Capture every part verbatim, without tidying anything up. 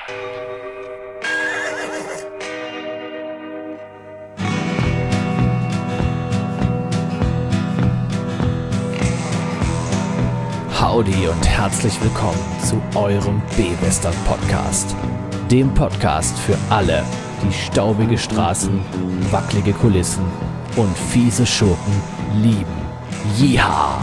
Howdy und herzlich willkommen zu eurem B-Western-Podcast. Dem Podcast für alle, die staubige Straßen, wackelige Kulissen und fiese Schurken lieben. Yeehaw!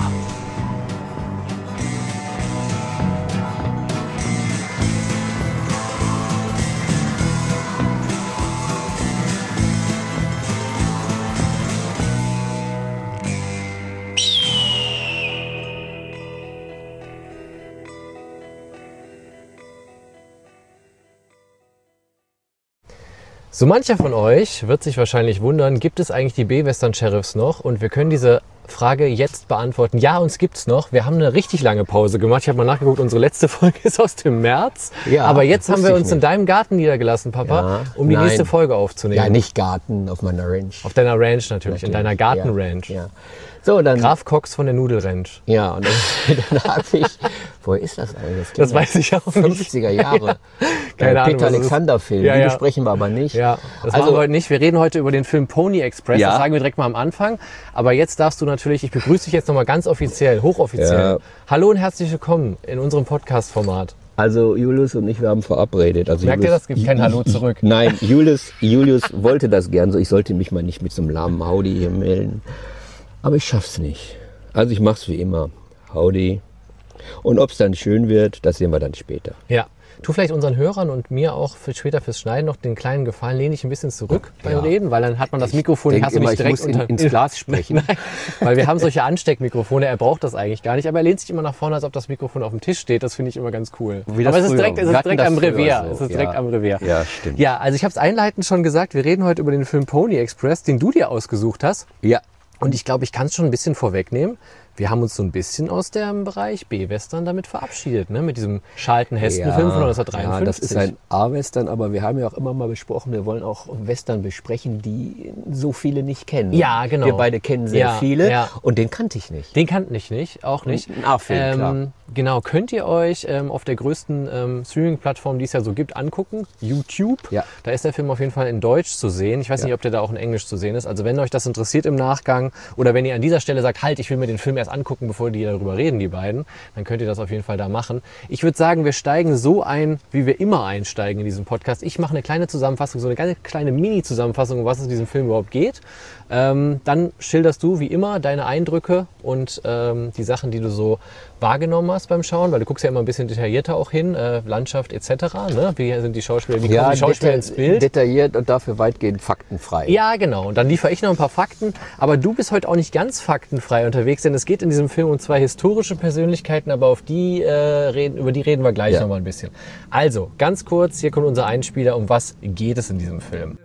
So mancher von euch wird sich wahrscheinlich wundern, gibt es eigentlich die B-Western-Sheriffs noch? Und wir können diese Frage jetzt beantworten. Ja, uns gibt's noch. Wir haben eine richtig lange Pause gemacht. Ich habe mal nachgeguckt, unsere letzte Folge ist aus dem März. Ja, aber jetzt haben wir uns in deinem Garten niedergelassen, Papa, ja, um die nein. nächste Folge aufzunehmen. Ja, nicht Garten, auf meiner Ranch. Auf deiner Ranch natürlich, natürlich. in deiner Garten-Ranch. Ja, ja. So, dann, Graf Cox von der Nudel-Ranch. Ja, und dann, dann habe ich, woher ist das eigentlich? Das, das weiß ich auch nicht. fünfziger Jahre. Ja. Keine Ahnung, Peter Alexander-Film, ja, ja. die besprechen wir aber nicht. Ja, das also, machen wir heute nicht. Wir reden heute über den Film Pony Express, ja. das sagen wir direkt mal am Anfang. Aber jetzt darfst du natürlich, ich begrüße dich jetzt nochmal ganz offiziell, hochoffiziell. Ja. Hallo und herzlich willkommen in unserem Podcast-Format. Also Julius und ich, wir haben verabredet. Also Merkt Julius, ihr das? Gibt kein Hallo zurück. Nein, Julius, Julius wollte das gern so. Ich sollte mich mal nicht mit so einem lahmen Howdy hier melden. Aber ich schaff's nicht. Also ich mach's wie immer. Howdy. Und ob's dann schön wird, das sehen wir dann später. Ja. Tu vielleicht unseren Hörern und mir auch für später fürs Schneiden noch den kleinen Gefallen, lehne ich ein bisschen zurück beim ja. Reden, weil dann hat man das Mikrofon, ich hast du immer, nicht direkt ich muss unter, in, ins Glas sprechen. Nein, weil wir haben solche Ansteckmikrofone, er braucht das eigentlich gar nicht, aber er lehnt sich immer nach vorne, als ob das Mikrofon auf dem Tisch steht, das finde ich immer ganz cool. Wie aber es ist direkt, es ist direkt am Revier, so. es ist ja. direkt am Revier. Ja, stimmt. Ja, also ich habe es einleitend schon gesagt, wir reden heute über den Film Pony Express, den du dir ausgesucht hast. Ja. Und ich glaube, ich kann es schon ein bisschen vorwegnehmen. Wir haben uns so ein bisschen aus dem Bereich B-Western damit verabschiedet, ne? Mit diesem Charlton-Heston-Film ja, von neunzehnhundertdreiundfünfzig. Ja, das ist ein A-Western, aber wir haben ja auch immer mal besprochen, wir wollen auch Western besprechen, die so viele nicht kennen. Ja, genau. Wir beide kennen sehr ja, viele ja. und den kannte ich nicht. Den kannte ich nicht, auch nicht. Ein A-Film, ähm, klar. Genau, könnt ihr euch ähm, auf der größten ähm, Streaming-Plattform, die es ja so gibt, angucken, YouTube. Ja. Da ist der Film auf jeden Fall in Deutsch zu sehen. Ich weiß ja. nicht, ob der da auch in Englisch zu sehen ist. Also wenn euch das interessiert im Nachgang oder wenn ihr an dieser Stelle sagt, halt, ich will mir den Film erst angucken, bevor die darüber reden, die beiden, dann könnt ihr das auf jeden Fall da machen. Ich würde sagen, wir steigen so ein, wie wir immer einsteigen in diesem Podcast. Ich mache eine kleine Zusammenfassung, so eine ganz kleine Mini-Zusammenfassung, um was es in diesem Film überhaupt geht. Ähm, dann schilderst du wie immer deine Eindrücke und ähm, die Sachen, die du so wahrgenommen hast beim Schauen, weil du guckst ja immer ein bisschen detaillierter auch hin, äh, Landschaft et cetera. Ne? Wie sind die Schauspieler, wie ja, kommen die Schauspieler ins Bild? Detailliert und dafür weitgehend faktenfrei. Ja, genau. Und dann liefere ich noch ein paar Fakten. Aber du bist heute auch nicht ganz faktenfrei unterwegs, denn es geht in diesem Film um zwei historische Persönlichkeiten, aber auf die, äh, reden, über die reden wir gleich ja. noch mal ein bisschen. Also, ganz kurz, hier kommt unser Einspieler. Um was geht es in diesem Film?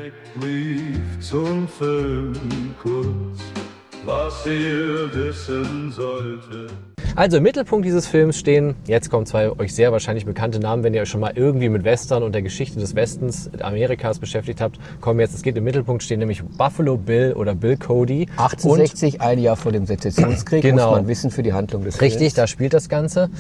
Steckbrief zum Film kurz, was ihr wissen solltet. Also im Mittelpunkt dieses Films stehen, jetzt kommen zwei euch sehr wahrscheinlich bekannte Namen, wenn ihr euch schon mal irgendwie mit Western und der Geschichte des Westens Amerikas beschäftigt habt, kommen jetzt, es geht im Mittelpunkt stehen nämlich Buffalo Bill oder Bill Cody. achtzehnhundertsechzig, und, ein Jahr vor dem Sezessionskrieg, genau. muss man wissen für die Handlung des Richtig, Films. da spielt das Ganze.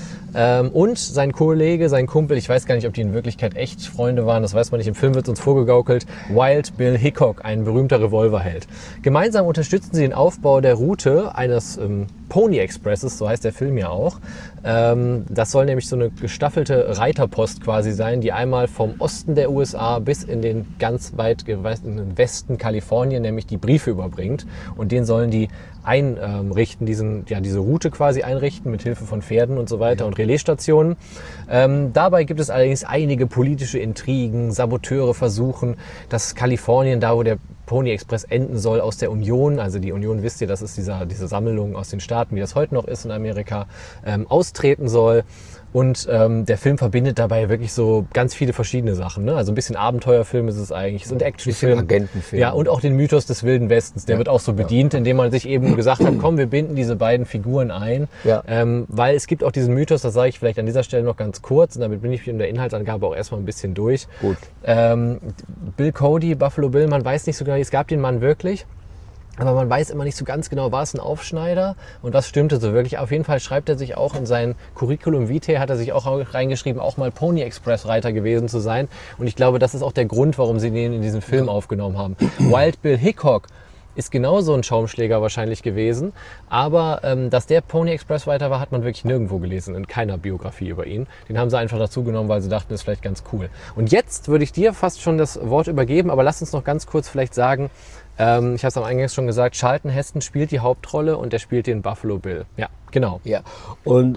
Und sein Kollege, sein Kumpel, ich weiß gar nicht, ob die in Wirklichkeit echt Freunde waren, das weiß man nicht, im Film wird uns vorgegaukelt, Wild Bill Hickok, ein berühmter Revolverheld. Gemeinsam unterstützen sie den Aufbau der Route eines ähm, Pony Expresses, so heißt der Film ja auch. Ähm, das soll nämlich so eine gestaffelte Reiterpost quasi sein, die einmal vom Osten der U S A bis in den ganz weit geweißten Westen Kalifornien nämlich die Briefe überbringt. Und den sollen die einrichten, diesen, ja, diese Route quasi einrichten mit Hilfe von Pferden und so weiter ja. und Relaisstationen. Ähm, dabei gibt es allerdings einige politische Intrigen, Saboteure versuchen, dass Kalifornien, da wo der Pony Express enden soll, aus der Union, also die Union, wisst ihr, das ist dieser, diese Sammlung aus den Staaten, wie das heute noch ist in Amerika, ähm, austreten soll. Und ähm, der Film verbindet dabei wirklich so ganz viele verschiedene Sachen. Ne? Also ein bisschen Abenteuerfilm ist es eigentlich, es ist ein Actionfilm. Agentenfilm. Ja, und auch den Mythos des Wilden Westens, der ja. wird auch so bedient, ja. indem man sich eben gesagt hat, komm, wir binden diese beiden Figuren ein. Ja. Ähm, weil es gibt auch diesen Mythos, das sage ich vielleicht an dieser Stelle noch ganz kurz, und damit bin ich in der Inhaltsangabe auch erstmal ein bisschen durch. Gut. Ähm, Bill Cody, Buffalo Bill, man weiß nicht so genau, es gab den Mann wirklich. Aber man weiß immer nicht so ganz genau, war es ein Aufschneider und was stimmte so wirklich. Auf jeden Fall schreibt er sich auch in sein Curriculum Vitae, hat er sich auch reingeschrieben, auch mal Pony Express Reiter gewesen zu sein. Und ich glaube, das ist auch der Grund, warum sie den in diesen Film aufgenommen haben. Wild Bill Hickok ist genauso ein Schaumschläger wahrscheinlich gewesen. Aber ähm, dass der Pony Express Reiter war, hat man wirklich nirgendwo gelesen, in keiner Biografie über ihn. Den haben sie einfach dazu genommen, weil sie dachten, das ist vielleicht ganz cool. Und jetzt würde ich dir fast schon das Wort übergeben, aber lass uns noch ganz kurz vielleicht sagen, ähm, ich habe es am Eingang schon gesagt, Charlton Heston spielt die Hauptrolle und der spielt den Buffalo Bill. Ja, genau. Ja. Und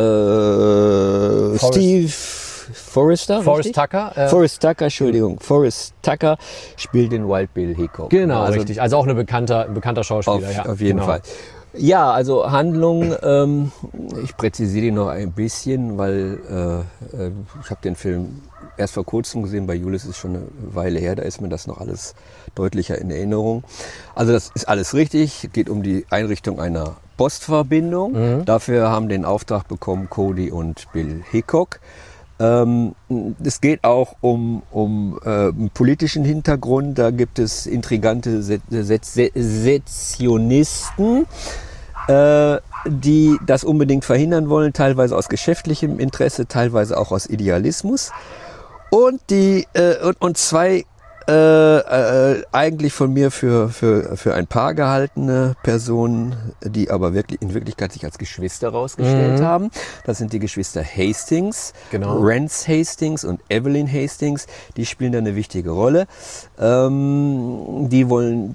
äh, Steve Forrester? Forrest richtig? Tucker. Äh, Forrest Tucker, Entschuldigung. Forrest Tucker spielt den Wild Bill Hickok. Genau, also, richtig. Also auch eine bekannter, ein bekannter Schauspieler. Auf, ja, auf jeden genau. Fall. Ja, also Handlung, ähm, ich präzisiere die noch ein bisschen, weil äh, ich habe den Film erst vor kurzem gesehen, bei Julius ist schon eine Weile her, da ist mir das noch alles deutlicher in Erinnerung. Also das ist alles richtig, geht um die Einrichtung einer Postverbindung. Mhm. Dafür haben den Auftrag bekommen Cody und Bill Hickok. Ähm, es geht auch um, um äh, einen politischen Hintergrund. Da gibt es intrigante Se Se Se Sezessionisten, äh, die das unbedingt verhindern wollen, teilweise aus geschäftlichem Interesse, teilweise auch aus Idealismus. Und, die, äh, und, und zwei äh, äh, eigentlich von mir für, für, für ein Paar gehaltene Personen, die aber wirklich in Wirklichkeit sich als Geschwister rausgestellt mhm. haben. Das sind die Geschwister Hastings, genau. Rance Hastings und Evelyn Hastings. Die spielen da eine wichtige Rolle. Ähm, die wollen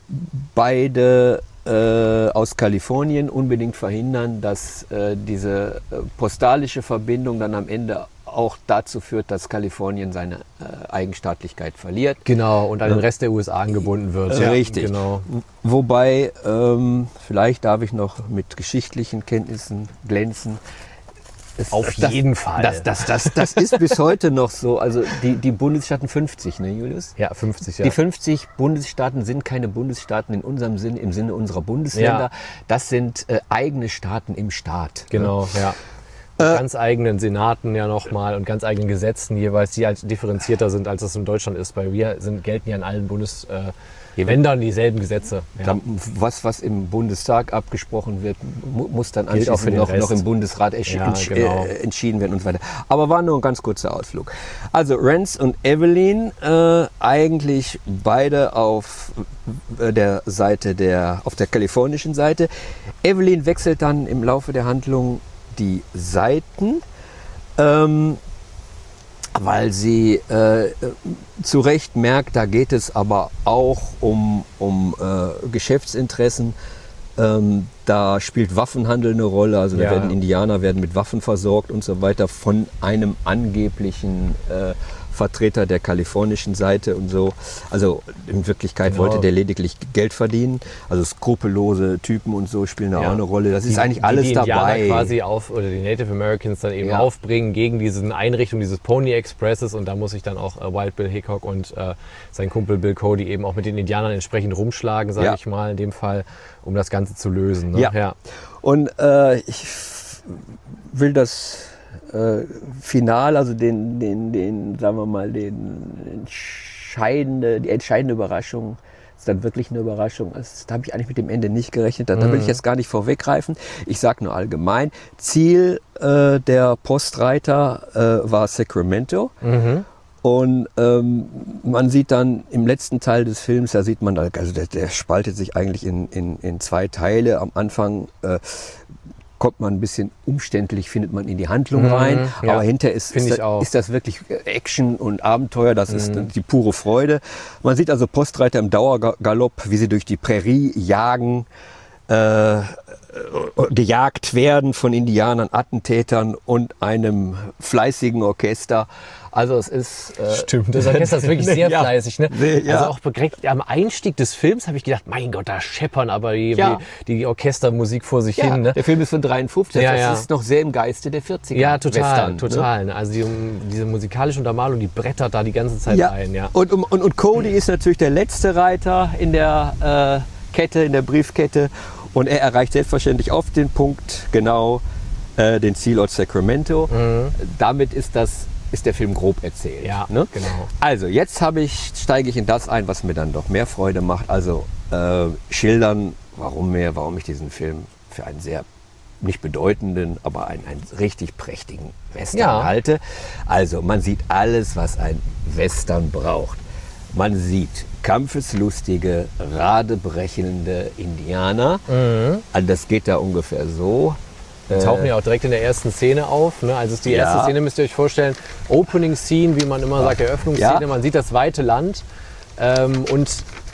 beide äh, aus Kalifornien unbedingt verhindern, dass äh, diese äh, postalische Verbindung dann am Ende auch dazu führt, dass Kalifornien seine äh, Eigenstaatlichkeit verliert. Genau, und an den Rest der U S A angebunden wird. Ja, richtig. Genau. Wobei, ähm, vielleicht darf ich noch mit geschichtlichen Kenntnissen glänzen. Es, Auf das, jeden Fall. Das, das, das, das ist bis heute noch so. Also die, die Bundesstaaten fünfzig, ne Julius? Ja, fünfzig, ja. Die fünfzig Bundesstaaten sind keine Bundesstaaten in unserem Sinne, im Sinne unserer Bundesländer. Ja. Das sind äh, eigene Staaten im Staat. Genau, ne? ja. Mit ganz eigenen Senaten ja nochmal und ganz eigenen Gesetzen jeweils, die halt differenzierter sind, als es in Deutschland ist, weil wir sind, gelten ja in allen Bundesländern äh, dieselben Gesetze. Ja. Dann, was, was im Bundestag abgesprochen wird, mu muss dann Gilt auch für anschließend den noch, Rest. noch im Bundesrat entsch Ja, entsch genau. äh, entschieden werden und so weiter. Aber war nur ein ganz kurzer Ausflug. Also Rance und Evelyn, äh, eigentlich beide auf äh, der Seite der, auf der kalifornischen Seite. Evelyn wechselt dann im Laufe der Handlung die Seiten, ähm, weil sie äh, zu Recht merkt, da geht es aber auch um, um äh, Geschäftsinteressen. Ähm, da spielt Waffenhandel eine Rolle, also da Ja. werden Indianer werden mit Waffen versorgt und so weiter von einem angeblichen äh, Vertreter der kalifornischen Seite und so. Also in Wirklichkeit Genau. wollte der lediglich Geld verdienen. Also skrupellose Typen und so spielen da Ja. auch eine Rolle. Das ist Die- eigentlich alles die, die Indianer dabei. quasi auf, oder die Native Americans dann eben Ja. aufbringen gegen diese Einrichtung dieses Pony Expresses, und da muss sich dann auch äh, Wild Bill Hickok und äh, sein Kumpel Bill Cody eben auch mit den Indianern entsprechend rumschlagen, sage Ja. ich mal, in dem Fall, um das Ganze zu lösen. Ne? Ja. Ja. Und äh, ich f- will das äh, Final, also den, den, den, sagen wir mal, den entscheidende, die entscheidende Überraschung, ist dann wirklich eine Überraschung. Das, da habe ich eigentlich mit dem Ende nicht gerechnet. Da, da will ich jetzt gar nicht vorweggreifen. Ich sage nur allgemein. Ziel äh, der Postreiter äh, war Sacramento. Mhm. Und ähm, man sieht dann im letzten Teil des Films, da sieht man, also der, der spaltet sich eigentlich in, in, in zwei Teile. Am Anfang äh, kommt man ein bisschen umständlich, findet man in die Handlung Mhm, rein. ja, Aber hinterher ist, find ist, ich da, auch. ist das wirklich Action und Abenteuer. Das ist die pure Freude. Man sieht also Postreiter im Dauergalopp, wie sie durch die Prärie jagen, äh, gejagt werden von Indianern, Attentätern und einem fleißigen Orchester. Also es ist... Äh, Stimmt, das Orchester ist wirklich sehr Ja. fleißig. Ne? Nee, ja. Also auch direkt am Einstieg des Films habe ich gedacht, mein Gott, da scheppern aber die, Ja. die, die Orchestermusik vor sich Ja, hin. Ne? der Film ist von dreiundfünfzig, Ja, das ja. ist noch sehr im Geiste der vierziger. Ja, total, Western, ne? total. Ne? Also die, diese musikalische Untermalung, die brettert da die ganze Zeit Ja. ein. Ja. Und, und, und Cody ist natürlich der letzte Reiter in der äh, Kette, in der Briefkette. Und er erreicht selbstverständlich auf den Punkt genau äh, den Zielort Sacramento. Damit ist, das, ist der Film grob erzählt. Ja, ne? genau. Also jetzt habe ich, steige ich in das ein, was mir dann doch mehr Freude macht. Also äh, schildern, warum, mir, warum ich diesen Film für einen sehr nicht bedeutenden, aber einen, einen richtig prächtigen Western Ja. halte. Also man sieht alles, was ein Western braucht. Man sieht kampfeslustige, radebrechende Indianer. Mhm. Also das geht da ungefähr so. Die tauchen ja auch direkt in der ersten Szene auf. Ne? Also es ist die erste Ja. Szene, müsst ihr euch vorstellen. Opening Scene, wie man immer sagt, Eröffnungsszene. Ja. Man sieht das weite Land. Ähm, und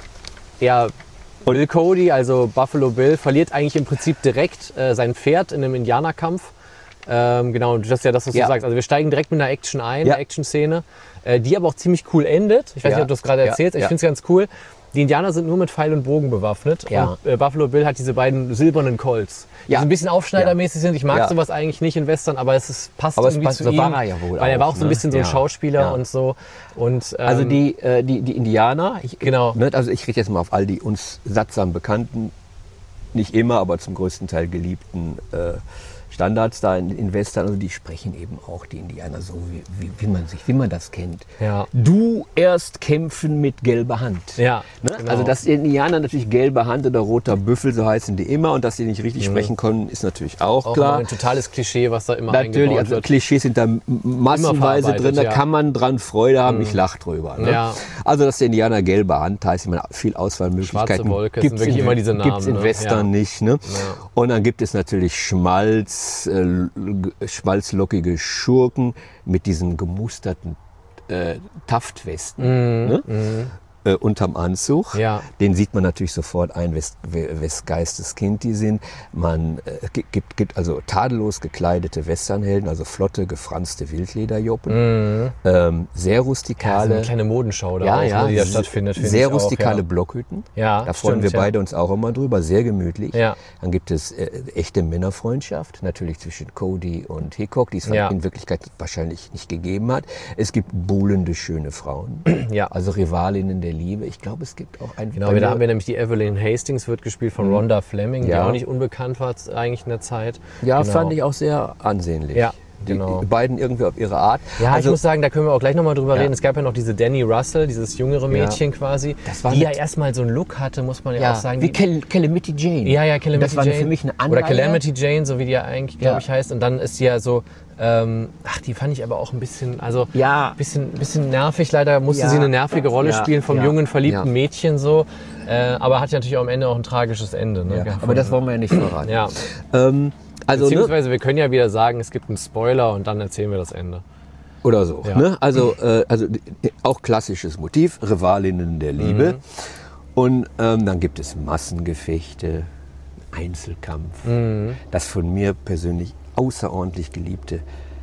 ja, Bill Cody, also Buffalo Bill, verliert eigentlich im Prinzip direkt äh, sein Pferd in einem Indianerkampf. Ähm, genau, und das ist ja das, was Ja. du sagst. Also wir steigen direkt mit einer Action ein, Ja. eine Action-Szene, äh, die aber auch ziemlich cool endet. Ich weiß Ja. nicht, ob du es gerade Ja. erzählst. Ich Ja. finde es ganz cool. Die Indianer sind nur mit Pfeil und Bogen bewaffnet. Ja. Und äh, Buffalo Bill hat diese beiden silbernen Colts, die Ja. so ein bisschen aufschneidermäßig sind. Ich mag Ja. sowas eigentlich nicht in Western, aber es ist, passt Aber es irgendwie passt- zu so ihm. war er ja wohl weil er war auch, auch so ein ne? bisschen so ein Ja. Schauspieler Ja. und so. Und, ähm, Also die, äh, die, die Indianer, ich, Genau. ne, also ich rede jetzt mal auf all die uns sattsam bekannten, nicht immer, aber zum größten Teil geliebten äh, Standards da in, in Western, also die sprechen eben auch die Indianer so, wie, wie, wie man sich, wie man das kennt. Ja. Du erst kämpfen mit gelber Hand. Ja, Ne? genau. Also dass die Indianer natürlich gelbe Hand oder roter Büffel, so heißen die immer, und dass sie nicht richtig sprechen können, ist natürlich auch, auch klar. ein totales Klischee, was da immer Natürlich, eingebaut also wird. Klischees sind da m- massenweise verarbeitet, drin, da ja. kann man dran Freude haben, ich lache drüber. Ne? Ja. Also dass der Indianer gelbe Hand heißt, ich meine, viel Auswahlmöglichkeiten Schwarze Wolke, es sind gibt's wirklich in, immer diese Namen, gibt's in ne? Western Ja. nicht. Ne? Und dann gibt es natürlich Schmalz, äh, schmalzlockige Schurken mit diesen gemusterten äh, Taftwesten. Ne? Äh, unterm Anzug. Ja. Den sieht man natürlich sofort ein, wes, wes Geistes Kind die sind. Man äh, gibt, gibt also tadellos gekleidete Westernhelden, also flotte, gefranste Wildlederjoppen. Ähm, sehr Ja, so rustikale, eine kleine Modenschau da ja, auch, ja, ne, die da se- stattfindet. finde sehr ich auch, rustikale ja. Blockhütten. Ja, Da freuen stimmt, wir ja. beide uns auch immer drüber, sehr gemütlich. Ja. Dann gibt es äh, echte Männerfreundschaft, natürlich zwischen Cody und Hickok, die es Ja. in Wirklichkeit wahrscheinlich nicht gegeben hat. Es gibt buhlende, schöne Frauen, Ja. also Rivalinnen der Liebe. Ich glaube, es gibt auch ein... Genau, da haben wir nämlich die Evelyn Hastings, wird gespielt von Rhonda Fleming, die Ja. auch nicht unbekannt war eigentlich in der Zeit. Ja, genau. fand ich auch sehr ansehnlich. Ja, Die genau. beiden irgendwie auf ihre Art. Ja, also, ich muss sagen, da können wir auch gleich nochmal drüber Ja. reden. Es gab ja noch diese Danny Russell, dieses jüngere Mädchen quasi, Das war die ja mit- erstmal so einen Look hatte, muss man ja, ja, auch sagen. wie Die, Cal Calamity Jane. ja, ja, Calamity Das war Jane. für mich eine Oder Anleihe. Calamity Jane, so wie die ja eigentlich, glaube Ja. ich, heißt. Und dann ist sie ja so, ähm, ach, die fand ich aber auch ein bisschen, also Ja. bisschen, bisschen nervig. Leider musste Ja. sie eine nervige Rolle Ja. spielen vom Ja. jungen, verliebten Ja. Mädchen so. Äh, aber hat ja natürlich auch am Ende auch ein tragisches Ende. Ne, Ja, gefunden. aber das wollen wir ja nicht verraten. Ja. Ähm, also, ne, Beziehungsweise wir können ja wieder sagen, es gibt einen Spoiler und dann erzählen wir das Ende. oder so. Ja. Ne? Also, äh, also die- auch klassisches Motiv, Rivalinnen der Liebe. Und ähm, dann gibt es Massengefechte, Einzelkampf. Das von mir persönlich außerordentlich geliebte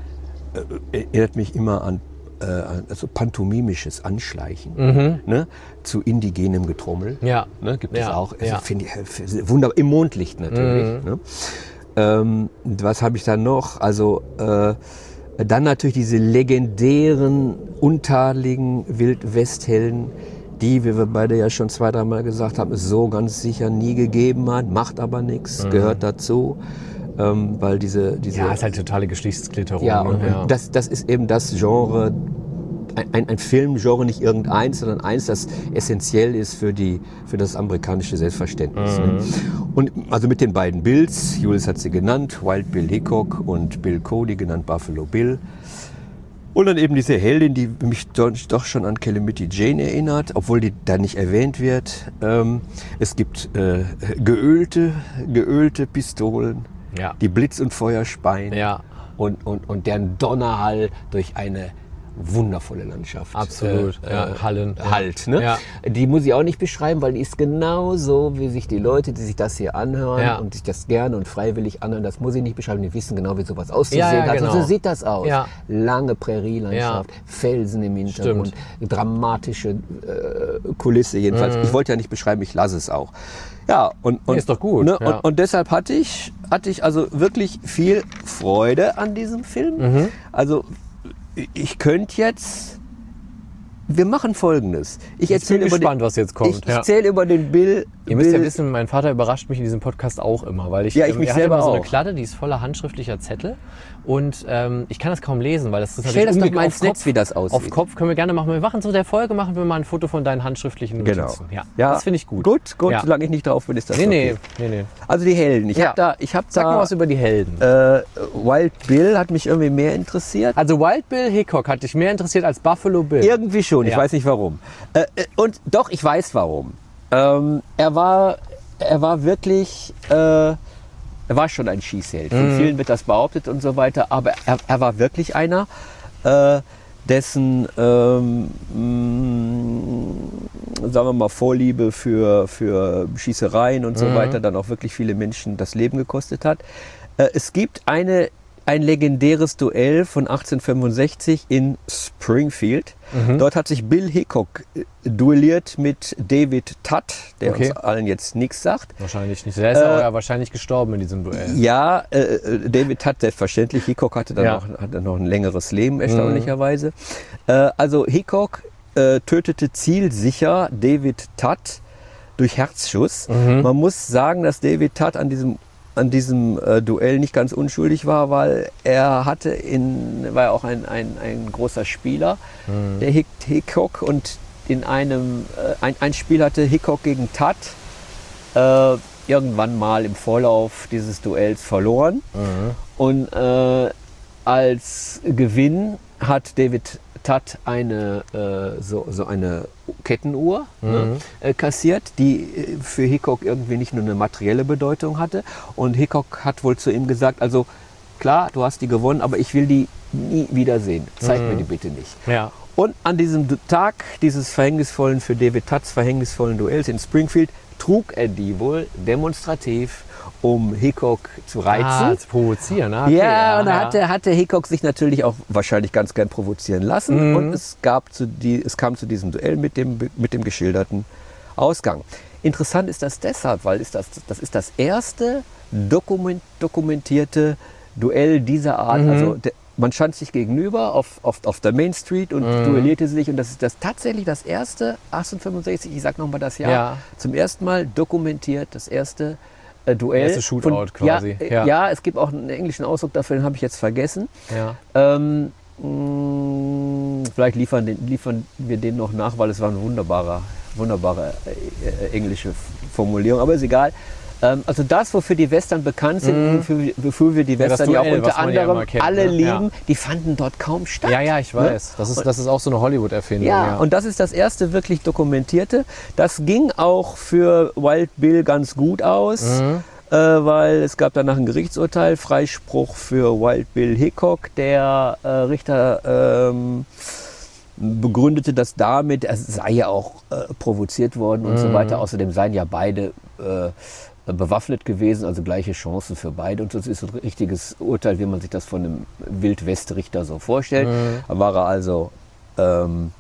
äh, erinnert mich immer an äh, an- also pantomimisches Anschleichen, ne? Zu indigenem Getrommel. Ja. Ne? Gibt Ja. es auch. Also Ja. Finde ich äh, wunderbar. Im Mondlicht natürlich. Ne? Ähm, was habe ich da noch? Also äh, dann natürlich diese legendären, untadeligen Wildwesthelden, die, wie wir beide ja schon zwei, dreimal gesagt haben, es so ganz sicher nie gegeben hat, macht aber nichts, gehört dazu. Ähm, weil diese, diese Ja, ist halt totale Geschichtsklitterung. ja, ne? und, ja. und das, das ist eben das Genre, ein, ein Filmgenre, nicht irgendeins, sondern eins, das essentiell ist für, die, für das amerikanische Selbstverständnis. Mhm. Ne? Und also mit den beiden Bills, Julius hat sie genannt, Wild Bill Hickok und Bill Cody, genannt Buffalo Bill. Und dann eben diese Heldin, die mich doch doch schon an Calamity Jane erinnert, obwohl die da nicht erwähnt wird. Ähm, es gibt äh, geölte, geölte Pistolen, Ja. die Blitz und Feuer speien Ja. und, und, und deren Donnerhall durch eine wundervolle Landschaft Absolut, ja, Hallen, ja. halt. Ne? Ja. Die muss ich auch nicht beschreiben, weil die ist genauso, wie sich die Leute, die sich das hier anhören Ja. und sich das gerne und freiwillig anhören, das muss ich nicht beschreiben, die wissen genau, wie sowas auszusehen Ja, ja, hat. genau. Und so sieht das aus. Ja. Lange Prärielandschaft, Felsen im Hintergrund, dramatische äh, Kulisse jedenfalls. Ich wollte ja nicht beschreiben, ich lasse es auch. Ja, und, und, Nee, ist doch gut, Ne, ja. und, und deshalb hatte ich, hatte ich also wirklich viel Freude an diesem Film. Mhm. Also ich könnte jetzt, wir machen Folgendes. Ich bin erzähle über gespannt, den, was jetzt kommt, Ich, ich ja. erzähle über den Bill Ihr müsst ja wissen, mein Vater überrascht mich in diesem Podcast auch immer, weil ich, Ja, ich ähm, mich er hat selber immer so eine auch. Kladde, die ist voller handschriftlicher Zettel und ähm, ich kann das kaum lesen, weil das ist Stell das doch umge- mal auf ins Netz, Kopf, wie das aussieht. Auf Kopf können wir gerne machen. Wir machen zu der Folge, machen wir mal ein Foto von deinen handschriftlichen Genau. Notizen. Ja, Ja, das finde ich gut. Gut, gut, Ja. solange ich nicht drauf bin, ist das Nee, okay. nee, nee, nee. Also die Helden. Ich Ja. habe da, ich hab Sag da mal was über die Helden. äh, Wild Bill hat mich irgendwie mehr interessiert. Also Wild Bill Hickok hat dich mehr interessiert als Buffalo Bill. Irgendwie schon, ich Ja. weiß nicht warum. Äh, äh, und doch, ich weiß warum. Ähm, er war, er war wirklich, äh, er war schon ein Schießheld. Von vielen wird das behauptet und so weiter, aber er, er war wirklich einer, äh, dessen, ähm, mh, sagen wir mal, Vorliebe für, für Schießereien und so weiter dann auch wirklich viele Menschen das Leben gekostet hat. Äh, es gibt eine ein legendäres Duell von achtzehnhundertfünfundsechzig in Springfield. Dort hat sich Bill Hickok äh, duelliert mit David Tutt, der Okay. uns allen jetzt nichts sagt. Wahrscheinlich nicht. Der ist aber ja wahrscheinlich gestorben in diesem Duell. Ja, äh, äh, David Tutt selbstverständlich. Hickok hatte dann Ja. noch, hatte noch ein längeres Leben, erstaunlicherweise. Äh, also Hickok äh, tötete zielsicher David Tutt durch Herzschuss. Man muss sagen, dass David Tutt an diesem an diesem äh, Duell nicht ganz unschuldig war, weil er hatte in, war ja auch ein, ein, ein großer Spieler, der Hick, Hickok, und in einem, äh, ein, ein Spiel hatte Hickok gegen Tutt äh, irgendwann mal im Vorlauf dieses Duells verloren. Und äh, als Gewinn hat David Tutt eine, äh, so, so eine Kettenuhr ne, äh, kassiert, die äh, für Hickok irgendwie nicht nur eine materielle Bedeutung hatte. Und Hickok hat wohl zu ihm gesagt, also klar, du hast die gewonnen, aber ich will die nie wiedersehen. Zeig mir die bitte nicht. Ja. Und an diesem Du- Tag dieses verhängnisvollen, für David Tutts verhängnisvollen Duells in Springfield, trug er die wohl demonstrativ, um Hickok zu reizen. Ah, zu provozieren. Ah, okay, Ja, und da ja. hatte, hatte Hickok sich natürlich auch wahrscheinlich ganz gern provozieren lassen. Mhm. Und es, gab zu die, es kam zu diesem Duell mit dem, mit dem geschilderten Ausgang. Interessant ist das deshalb, weil ist das, das ist das erste dokument, dokumentierte Duell dieser Art. Mhm. Also de, man stand sich gegenüber auf, auf, auf der Main Street und Mhm. duellierte sich. Und das ist das tatsächlich das erste, achtzehnhundertfünfundsechzig, ich sag nochmal das Jahr, Ja. zum ersten Mal dokumentiert, das erste äh, Duell. Erste Shootout Von- quasi, Ja, äh, ja. ja, es gibt auch einen englischen Ausdruck dafür, den habe ich jetzt vergessen. Ja. Ähm, mh, vielleicht liefern, den, liefern wir den noch nach, weil es war eine wunderbare, wunderbare äh, äh, englische Formulierung, aber ist egal. Ähm, also das, wofür die Western bekannt sind, wofür, wofür wir die das Western ja auch Duell, unter was man ja anderem immer kennt, alle ne? Ja. lieben, die fanden dort kaum statt. Ja, ja, ich weiß. Das ist, das ist auch so eine Hollywood-Erfindung. Ja, Ja, und das ist das erste wirklich dokumentierte. Das ging auch für Wild Bill ganz gut aus, Mhm. äh, weil es gab danach ein Gerichtsurteil, Freispruch für Wild Bill Hickok. Der äh, Richter ähm, begründete das damit, er sei ja auch äh, provoziert worden und Mhm. so weiter. Außerdem seien ja beide äh, bewaffnet gewesen, also gleiche Chancen für beide. Und das ist ein richtiges Urteil, wie man sich das von einem Wildwest-Richter so vorstellt. Mhm. Da war er also ähm,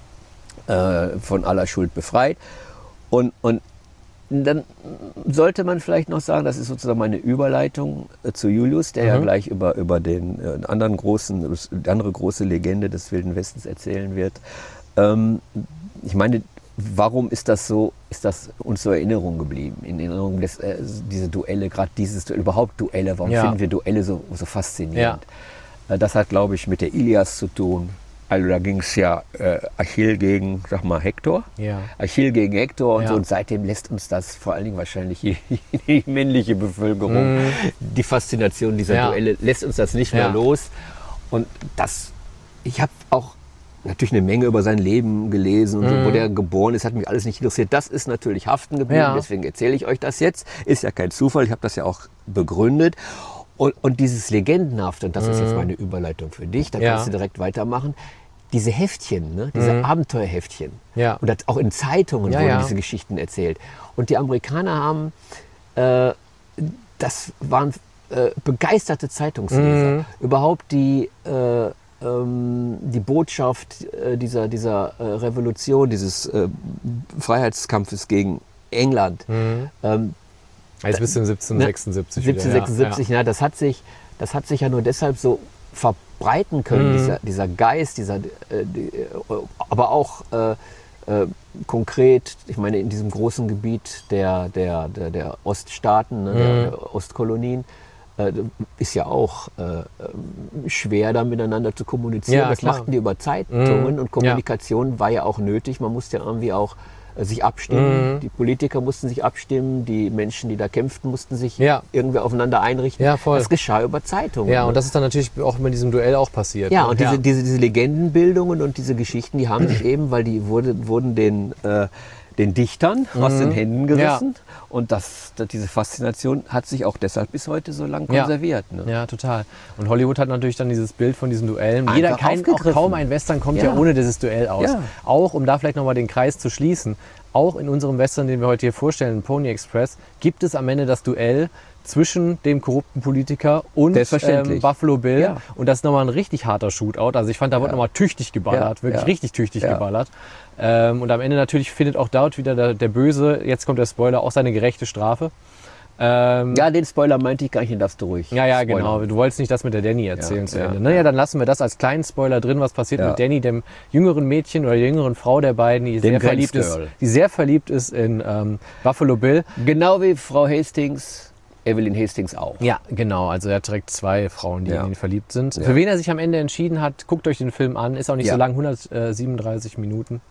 äh, von aller Schuld befreit. Und, und dann sollte man vielleicht noch sagen, das ist sozusagen meine Überleitung äh, zu Julius, der ja Mhm. gleich über, über den äh, anderen großen, die andere große Legende des Wilden Westens erzählen wird. Ähm, ich meine, warum ist das so, ist das uns so in Erinnerung geblieben? In Erinnerung des, äh, diese Duelle, gerade dieses Duell, überhaupt Duelle, warum Ja. finden wir Duelle so, so faszinierend? Äh, das hat, glaube ich, mit der Ilias zu tun. Also da ging es ja äh, Achill gegen, sag mal, Hektor. Ja. Achill gegen Hektor und Ja. so. Und seitdem lässt uns das vor allen Dingen wahrscheinlich die, die männliche Bevölkerung, die Faszination dieser Ja. Duelle, lässt uns das nicht mehr Ja. los. Und das, ich habe auch natürlich eine Menge über sein Leben gelesen und so, wo der geboren ist, hat mich alles nicht interessiert. Das ist natürlich haften geblieben, Ja. deswegen erzähle ich euch das jetzt. Ist ja kein Zufall, ich habe das ja auch begründet. Und, und dieses Legendenhafte, und das ist jetzt meine Überleitung für dich, da Ja. kannst du direkt weitermachen. Diese Heftchen, ne? diese Abenteuerheftchen. Ja. Und das auch in Zeitungen Ja, wurden ja. diese Geschichten erzählt. Und die Amerikaner haben, äh, das waren äh, begeisterte Zeitungsleser. Überhaupt die, äh, ähm, die Botschaft äh, dieser, dieser äh, Revolution, dieses äh, Freiheitskampfes gegen England. Ähm, Jetzt bist du in siebzehnhundertsechsundsiebzig. wieder, siebzehnhundertsechsundsiebzig, ja, das hat sich, das hat sich ja nur deshalb so verbreiten können, dieser, dieser Geist, dieser, äh, die, äh, aber auch äh, äh, konkret, ich meine, in diesem großen Gebiet der, der, der, der Oststaaten, ne, der, der Ostkolonien, äh, ist ja auch äh, schwer, da miteinander zu kommunizieren. Ja, das klar. machten die über Zeitungen Mhm. und Kommunikation ja. war ja auch nötig. Man musste ja irgendwie auch äh, sich abstimmen. Mhm. Die Politiker mussten sich abstimmen, die Menschen, die da kämpften, mussten sich Ja. irgendwie aufeinander einrichten. Ja, voll. Das geschah über Zeitungen. Ja, ne? und das ist dann natürlich auch mit diesem Duell auch passiert. Ja, ne? und diese, diese, diese Legendenbildungen und diese Geschichten, die haben sich eben, weil die wurde, wurden den, äh, den Dichtern aus den Händen gerissen. Ja. Und das, das, diese Faszination hat sich auch deshalb bis heute so lang konserviert. Ja, ne? ja, total. Und Hollywood hat natürlich dann dieses Bild von diesen Duellen. Jeder, kein, auch kaum ein Western kommt ja. ja ohne dieses Duell aus. Ja. Auch, um da vielleicht nochmal den Kreis zu schließen, auch in unserem Western, den wir heute hier vorstellen, Pony Express, gibt es am Ende das Duell zwischen dem korrupten Politiker und ähm, Buffalo Bill. Ja. Und das ist nochmal ein richtig harter Shootout. Also ich fand, da wurde ja. nochmal tüchtig geballert, ja. wirklich ja. richtig tüchtig ja. geballert. Ähm, und am Ende natürlich findet auch dort wieder der, der Böse, jetzt kommt der Spoiler, auch seine gerechte Strafe. Ähm, ja, den Spoiler meinte ich gar nicht, den darfst du ruhig. Ja, ja, Spoiler. genau. Du wolltest nicht das mit der Danny erzählen ja, zu ja, Ende. Naja, dann lassen wir das als kleinen Spoiler drin, was passiert ja. mit Danny, dem jüngeren Mädchen oder der jüngeren Frau der beiden, die, sehr verliebt ist, die sehr verliebt ist in ähm, Buffalo Bill. Genau wie Frau Hastings, Evelyn Hastings auch. Ja, genau. Also er hat direkt zwei Frauen, die ja. in ihn verliebt sind. Ja. Für wen er sich am Ende entschieden hat, guckt euch den Film an. Ist auch nicht ja. so lang, hundertsiebenunddreißig Minuten.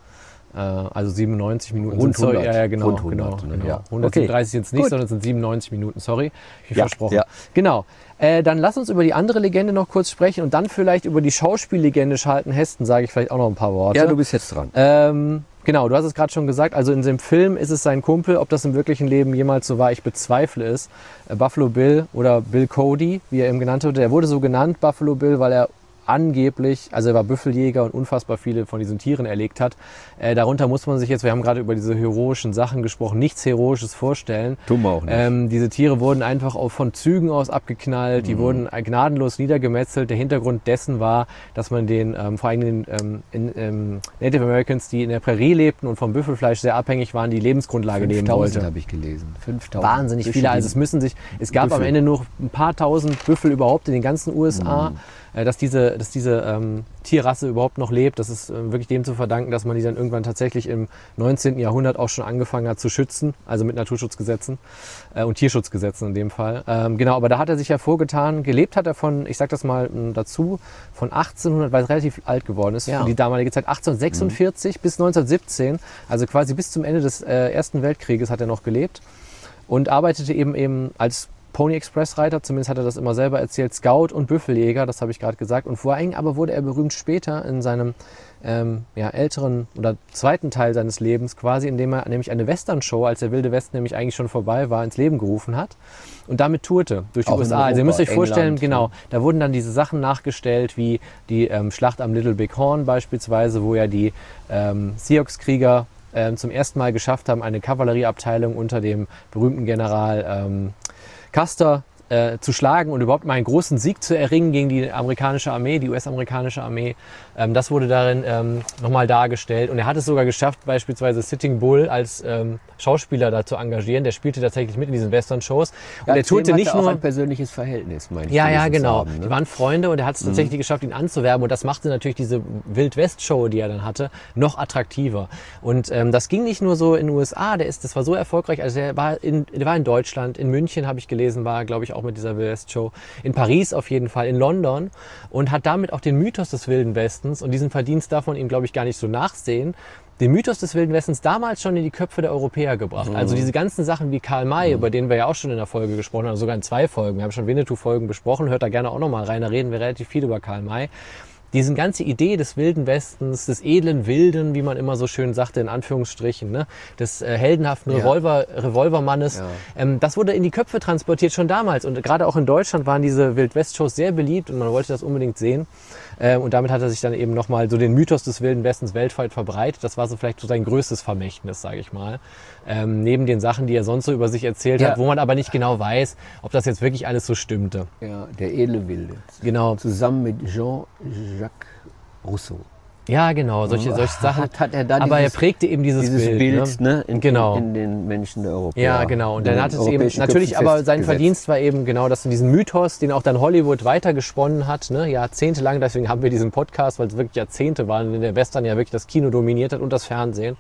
Also siebenundneunzig Minuten. Rund sind, hundert. Ja, ja, genau. Rund hundert, genau, genau. Ja. hundertsiebenunddreißig sind es nicht, Gut. sondern es sind siebenundneunzig Minuten. Sorry, ich Ja, versprochen. ja. Genau. Äh, dann lass uns über die andere Legende noch kurz sprechen und dann vielleicht über die Schauspiellegende Charlton Heston sage ich vielleicht auch noch ein paar Worte. Ja, du bist jetzt dran. Ähm, genau, du hast es gerade schon gesagt. Also in dem Film ist es sein Kumpel. Ob das im wirklichen Leben jemals so war, ich bezweifle es. Äh, Buffalo Bill oder Bill Cody, wie er eben genannt wurde. Er wurde so genannt, Buffalo Bill, weil er angeblich, also er war Büffeljäger und unfassbar viele von diesen Tieren erlegt hat. Äh, darunter muss man sich jetzt, wir haben gerade über diese heroischen Sachen gesprochen, nichts Heroisches vorstellen. Tun wir auch nicht. Ähm, diese Tiere wurden einfach auch von Zügen aus abgeknallt, die mhm. wurden gnadenlos niedergemetzelt. Der Hintergrund dessen war, dass man den, ähm, vor allem den ähm, in, ähm, Native Americans, die in der Prärie lebten und vom Büffelfleisch sehr abhängig waren, die Lebensgrundlage nehmen wollte. habe ich gelesen. fünftausend. Wahnsinnig Büffel, viele. Also es müssen sich, es gab Büffel. am Ende nur ein paar tausend Büffel überhaupt in den ganzen U S A. Mhm. Dass diese, dass diese ähm, Tierrasse überhaupt noch lebt, das ist äh, wirklich dem zu verdanken, dass man die dann irgendwann tatsächlich im neunzehnten Jahrhundert auch schon angefangen hat zu schützen, also mit Naturschutzgesetzen äh, und Tierschutzgesetzen in dem Fall. Ähm, genau, aber da hat er sich hervorgetan. Gelebt hat er von, ich sag das mal m, dazu, von achtzehnhundert, weil er relativ alt geworden ist, ja. für die damalige Zeit, achtzehnhundertsechsundvierzig mhm. bis neunzehnhundertsiebzehn, also quasi bis zum Ende des äh, Ersten Weltkrieges hat er noch gelebt und arbeitete eben eben als Pony Express Reiter, zumindest hat er das immer selber erzählt, Scout und Büffeljäger, das habe ich gerade gesagt. Und vor allem aber wurde er berühmt später in seinem ähm, ja, älteren oder zweiten Teil seines Lebens quasi, indem er nämlich eine Western-Show, als der Wilde Westen nämlich eigentlich schon vorbei war, ins Leben gerufen hat und damit tourte durch die Auch U S A. Also ihr müsst euch England, vorstellen, ja. genau, da wurden dann diese Sachen nachgestellt, wie die ähm, Schlacht am Little Big Horn beispielsweise, wo ja die ähm, Sioux-Krieger ähm, zum ersten Mal geschafft haben, eine Kavallerieabteilung unter dem berühmten General ähm, Custer äh, zu schlagen und überhaupt mal einen großen Sieg zu erringen gegen die amerikanische Armee, die U S-amerikanische Armee. Ähm, das wurde darin ähm, nochmal dargestellt. Und er hat es sogar geschafft, beispielsweise Sitting Bull als ähm, Schauspieler da zu engagieren. Der spielte tatsächlich mit in diesen Western-Shows. Und ja, er tourte nicht auch nur ein persönliches Verhältnis, meine ich. Ja, ja, genau. Haben, ne? Die waren Freunde und er hat es tatsächlich mhm. geschafft, ihn anzuwerben. Und das machte natürlich diese Wild-West-Show, die er dann hatte, noch attraktiver. Und ähm, das ging nicht nur so in den U S A. Der ist, das war so erfolgreich. Also er war in, der war in Deutschland, in München habe ich gelesen, war glaube ich auch mit dieser Wild-West-Show. In Paris auf jeden Fall, in London. Und hat damit auch den Mythos des Wilden Westens und diesen Verdienst darf man ihm, glaube ich, gar nicht so nachsehen, den Mythos des Wilden Westens damals schon in die Köpfe der Europäer gebracht. Mhm. Also diese ganzen Sachen wie Karl May, mhm. über den wir ja auch schon in der Folge gesprochen haben, sogar in zwei Folgen. Wir haben schon Winnetou-Folgen besprochen, hört da gerne auch nochmal rein, da reden wir relativ viel über Karl May. Diese ganze Idee des Wilden Westens, des edlen Wilden, wie man immer so schön sagte, in Anführungsstrichen, ne? des äh, heldenhaften ja. Revolver, Revolvermannes, ja. ähm, das wurde in die Köpfe transportiert schon damals. Und gerade auch in Deutschland waren diese Wild-West-Shows sehr beliebt und man wollte das unbedingt sehen. Ähm, und damit hat er sich dann eben nochmal so den Mythos des Wilden Westens weltweit verbreitet. Das war so vielleicht so sein größtes Vermächtnis, sage ich mal. Ähm, neben den Sachen, die er sonst so über sich erzählt ja. hat, wo man aber nicht genau weiß, ob das jetzt wirklich alles so stimmte. Ja, der edle Wilde. Genau. Zusammen mit Jean-Jacques Rousseau. Ja, genau, solche, solche Sachen. Hat, hat er da aber dieses, er prägte eben dieses, dieses Bild, Bild ne? In, genau. in, in den Menschen der Europäer. Ja, genau. Und dann hat es eben natürlich, aber sein Verdienst war eben genau, dass diesen Mythos, den auch dann Hollywood weitergesponnen hat, ne, jahrzehntelang. Deswegen haben wir diesen Podcast, weil es wirklich Jahrzehnte waren, in der Western ja wirklich das Kino dominiert hat und das Fernsehen.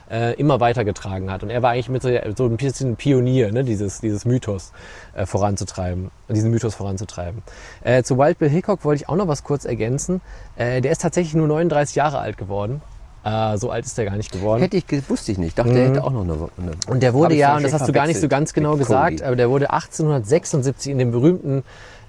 äh, immer weitergetragen hat. Und er war eigentlich mit so, so ein bisschen Pionier, ne, dieses, dieses Mythos äh, voranzutreiben, diesen Mythos voranzutreiben. Äh, zu Wild Bill Hickok wollte ich auch noch was kurz ergänzen. Äh, der ist tatsächlich nur neununddreißig Jahre alt geworden. Äh, so alt ist der gar nicht geworden. Hätte ich, wusste ich nicht. Ich dachte, der hätte auch noch eine, eine Und der wurde ja, und das hast du gar nicht so ganz genau gesagt, Cody. aber der wurde achtzehnhundertsechsundsiebzig in dem berühmten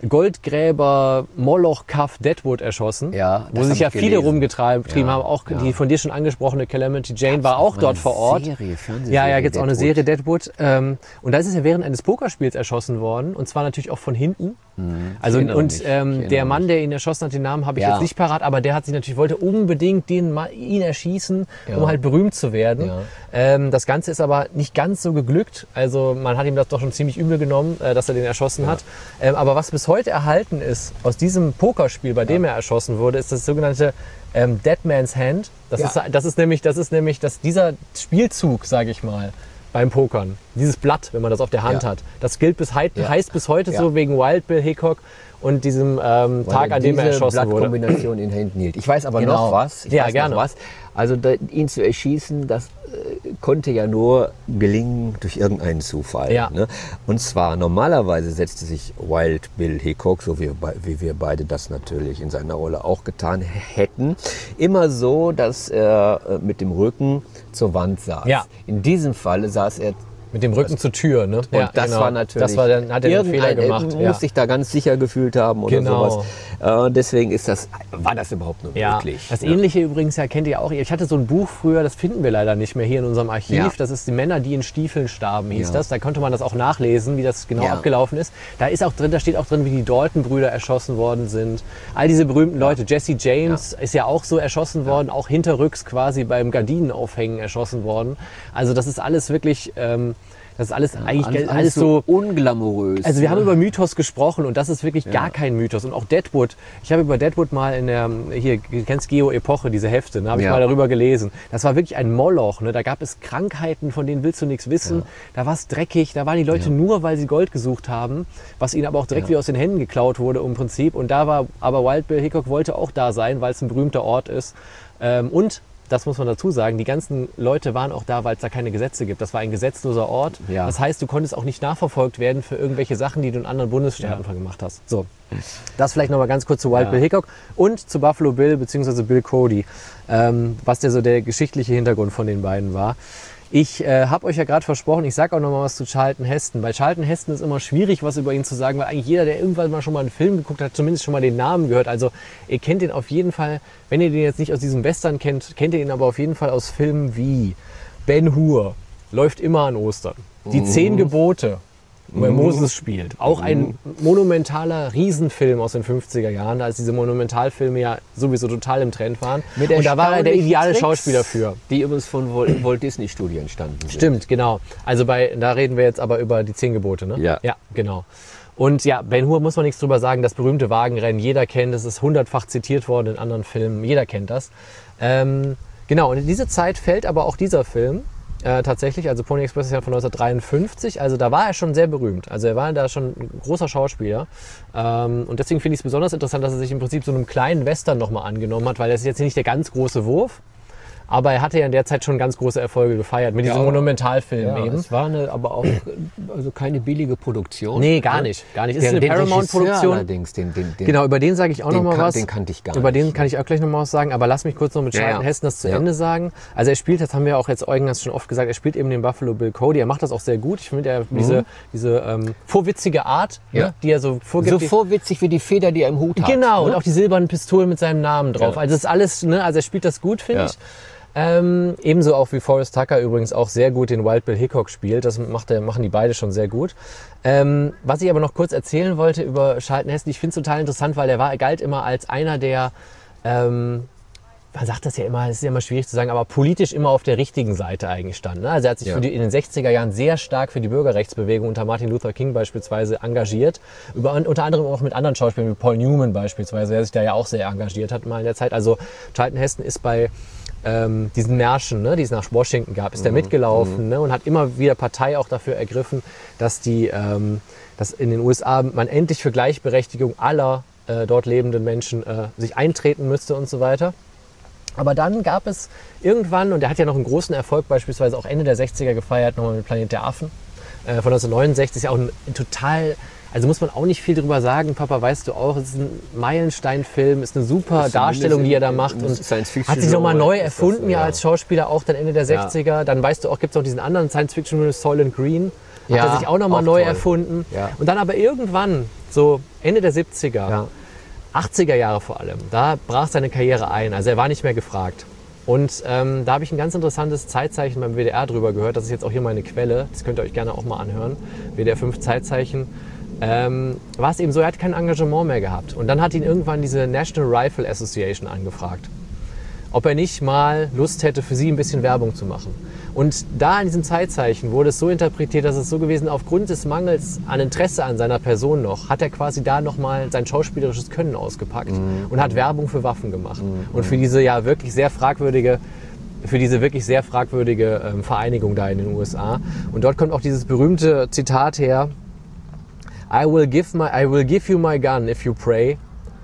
Goldgräber Moloch Cave Deadwood erschossen, Ja, wo das sich hab ja ich viele gelesen. rumgetrieben Ja, haben. Auch ja. die von dir schon angesprochene Calamity Jane war auch mal dort eine vor Ort. Serie, Fernsehserie, ja, ja, gibt's auch eine Deadwood. Serie Deadwood. Ähm, und da ist es ja während eines Pokerspiels erschossen worden, und zwar natürlich auch von hinten. Also erinnere und mich, ich ähm, erinnere der Mann, mich. der ihn erschossen hat, den Namen habe ich Ja. jetzt nicht parat, aber der hat sich natürlich wollte unbedingt den Ma- ihn erschießen, Ja. um halt berühmt zu werden. Ja. Ähm, das Ganze ist aber nicht ganz so geglückt. Also man hat ihm das doch schon ziemlich übel genommen, äh, dass er den erschossen hat. Ähm, aber was bis heute erhalten ist aus diesem Pokerspiel, bei dem er erschossen wurde, ist das sogenannte ähm, Dead Man's Hand. Das, Ja. ist, das ist nämlich, das ist nämlich, dass dieser Spielzug, sage ich mal, beim Pokern, dieses Blatt, wenn man das auf der Hand Ja. hat, das gilt bis heit, Ja. heißt bis heute Ja. so wegen Wild Bill Hickok und diesem ähm, Weil Tag, er an dem er diese erschossen wurde. Blattkombination in Händen hielt. Ich weiß aber Genau. noch was. Ich Ja, weiß gerne. Noch was. Also da, ihn zu erschießen, das äh, konnte ja nur gelingen durch irgendeinen Zufall. Ja. Ne? Und zwar normalerweise setzte sich Wild Bill Hickok, so wie, bei- wie wir beide das natürlich in seiner Rolle auch getan hätten, immer so, dass er äh, mit dem Rücken zur Wand saß. Ja. In diesem Fall saß er Mit dem Rücken zur Tür, ne? und das war natürlich, Das war dann, hat er den Fehler irgendein- gemacht. Er Ja. muss sich da ganz sicher gefühlt haben oder Genau. sowas. Äh, deswegen ist das, war das überhaupt nur Ja, möglich. das Ja. Ähnliche übrigens ja kennt ihr auch. Ich hatte so ein Buch früher, das finden wir leider nicht mehr hier in unserem Archiv. Ja. Das ist die Männer, die in Stiefeln starben, hieß Ja. das. Da konnte man das auch nachlesen, wie das genau Ja. abgelaufen ist. Da ist auch drin, da steht auch drin, wie die Dalton-Brüder erschossen worden sind. All diese berühmten Leute. Jesse James ist ja auch so erschossen worden, auch hinterrücks quasi beim Gardinenaufhängen erschossen worden. Also das ist alles wirklich, ähm, das ist alles eigentlich alles, alles so unglamourös. also wir haben ne? über Mythos gesprochen und das ist wirklich gar kein Mythos. Und auch Deadwood, ich habe über Deadwood mal in der, hier, du kennst Geo-Epoche, diese Hefte, ne, habe ich Ja. mal darüber gelesen. Das war wirklich ein Moloch, ne? Da gab es Krankheiten, von denen willst du nichts wissen. Ja. Da war es dreckig, da waren die Leute Ja. nur, weil sie Gold gesucht haben, was ihnen aber auch direkt Ja. wieder aus den Händen geklaut wurde im Prinzip. Und da war, aber Wild Bill Hickok wollte auch da sein, weil es ein berühmter Ort ist. Ähm, und das muss man dazu sagen, die ganzen Leute waren auch da, weil es da keine Gesetze gibt. Das war ein gesetzloser Ort. Ja. Das heißt, du konntest auch nicht nachverfolgt werden für irgendwelche Sachen, die du in anderen Bundesstaaten gemacht hast. So, das vielleicht noch mal ganz kurz zu Wild Ja. Bill Hickok und zu Buffalo Bill bzw. Bill Cody, ähm, was der so der geschichtliche Hintergrund von den beiden war. Ich äh, habe euch ja gerade versprochen, ich sage auch noch mal was zu Charlton Heston. Bei Charlton Heston ist immer schwierig, was über ihn zu sagen, weil eigentlich jeder, der irgendwann mal schon mal einen Film geguckt hat, zumindest schon mal den Namen gehört. Also ihr kennt ihn auf jeden Fall, wenn ihr den jetzt nicht aus diesem Western kennt, kennt ihr ihn aber auf jeden Fall aus Filmen wie Ben Hur, läuft immer an Ostern, Die Zehn Gebote, wo er Moses spielt. Auch ein monumentaler Riesenfilm aus den fünfziger Jahren, als diese Monumentalfilme ja sowieso total im Trend waren. Mit Und da war er der erstaunlichen ideale Tricks, Schauspieler für. Die übrigens von Walt, Walt Disney Studio entstanden sind. Stimmt, genau. Also bei, da reden wir jetzt aber über die Zehn Gebote, ne? Ja. Ja, genau. Und ja, Ben Hur muss man nichts drüber sagen, das berühmte Wagenrennen, jeder kennt es, ist hundertfach zitiert worden in anderen Filmen, jeder kennt das. Ähm, genau, und in diese Zeit fällt aber auch dieser Film äh, tatsächlich, also Pony Express ist ja von neunzehnhundertdreiundfünfzig, also da war er schon sehr berühmt, also er war da schon ein großer Schauspieler ähm, und deswegen finde ich es besonders interessant, dass er sich im Prinzip so einem kleinen Western nochmal angenommen hat, weil das ist jetzt nicht der ganz große Wurf, aber er hatte ja in der Zeit schon ganz große Erfolge gefeiert mit Ja, diesem Monumentalfilm Ja, eben. es war eine, aber auch also keine billige Produktion. Nee, gar nicht, gar nicht. Es ist Den, eine den Regisseur Paramount-Produktion. allerdings, den, den, den, Genau, über den sage ich auch den noch mal kan- was. den kannte ich gar Über nicht. den kann ich auch gleich noch mal was sagen, aber lass mich kurz noch mit Ja, Charlton ja. Heston das zu Ja. Ende sagen. Also er spielt, das haben wir auch jetzt Eugen das schon oft gesagt, er spielt eben den Buffalo Bill Cody. Er macht das auch sehr gut. Ich finde, er diese, diese ähm, vorwitzige Art, Ja. ne, die er so vorgibt. so die- vorwitzig wie die Feder, die er im Hut hat. Genau, ne? und auch die silbernen Pistolen mit seinem Namen drauf. Ja. Also das ist alles, ne, also er spielt das gut, finde Ja. ich. Ähm, ebenso auch wie Forrest Tucker übrigens auch sehr gut den Wild Bill Hickok spielt. Das macht er, machen die beide schon sehr gut. Ähm, was ich aber noch kurz erzählen wollte über Charlton Heston, ich finde es total interessant, weil er war, er galt immer als einer der, ähm, man sagt das ja immer, es ist ja immer schwierig zu sagen, aber politisch immer auf der richtigen Seite eigentlich stand. Ne? Also er hat sich Ja. für die, in den sechziger Jahren sehr stark für die Bürgerrechtsbewegung unter Martin Luther King beispielsweise engagiert. Über, unter anderem auch mit anderen Schauspielern wie Paul Newman beispielsweise, der sich da ja auch sehr engagiert hat mal in der Zeit. Also Charlton Heston ist bei ähm, diesen Märschen, ne, die es nach Washington gab, ist er mitgelaufen ne, und hat immer wieder Partei auch dafür ergriffen, dass, die, ähm, dass in den U S A man endlich für Gleichberechtigung aller äh, dort lebenden Menschen äh, sich eintreten müsste und so weiter. Aber dann gab es irgendwann, und er hat ja noch einen großen Erfolg beispielsweise auch Ende der sechziger gefeiert, nochmal mit Planet der Affen äh, von neunzehnhundertneunundsechzig, ist ja auch ein, ein total, also muss man auch nicht viel drüber sagen, Papa, weißt du auch, es ist ein Meilenstein-Film, ist eine super ist Darstellung, die er da macht und hat sich nochmal neu erfunden, das, ja, als Schauspieler, auch dann Ende der sechziger. Ja. Dann weißt du auch, gibt es auch diesen anderen Science-Fiction-Film, Soylent Green, hat ja, er sich auch nochmal neu toll. erfunden. Ja. Und dann aber irgendwann, so Ende der siebziger, ja. achtziger Jahre vor allem, da brach seine Karriere ein. Also er war nicht mehr gefragt. Und ähm, da habe ich ein ganz interessantes Zeitzeichen beim W D R drüber gehört. Das ist jetzt auch hier meine Quelle. Das könnt ihr euch gerne auch mal anhören. W D R fünf Zeitzeichen. Ähm, war es eben so, er hat kein Engagement mehr gehabt. Und dann hat ihn irgendwann diese National Rifle Association angefragt, ob er nicht mal Lust hätte, für sie ein bisschen Werbung zu machen. Und da in diesem Zeitzeichen wurde es so interpretiert, dass es so gewesen, aufgrund des Mangels an Interesse an seiner Person noch, hat er quasi da nochmal sein schauspielerisches Können ausgepackt mm. und hat Werbung für Waffen gemacht. Mm. Und für diese ja wirklich sehr fragwürdige, für diese wirklich sehr fragwürdige ähm, Vereinigung da in den U S A. Und dort kommt auch dieses berühmte Zitat her: I will give my, I will give you my gun if you pray.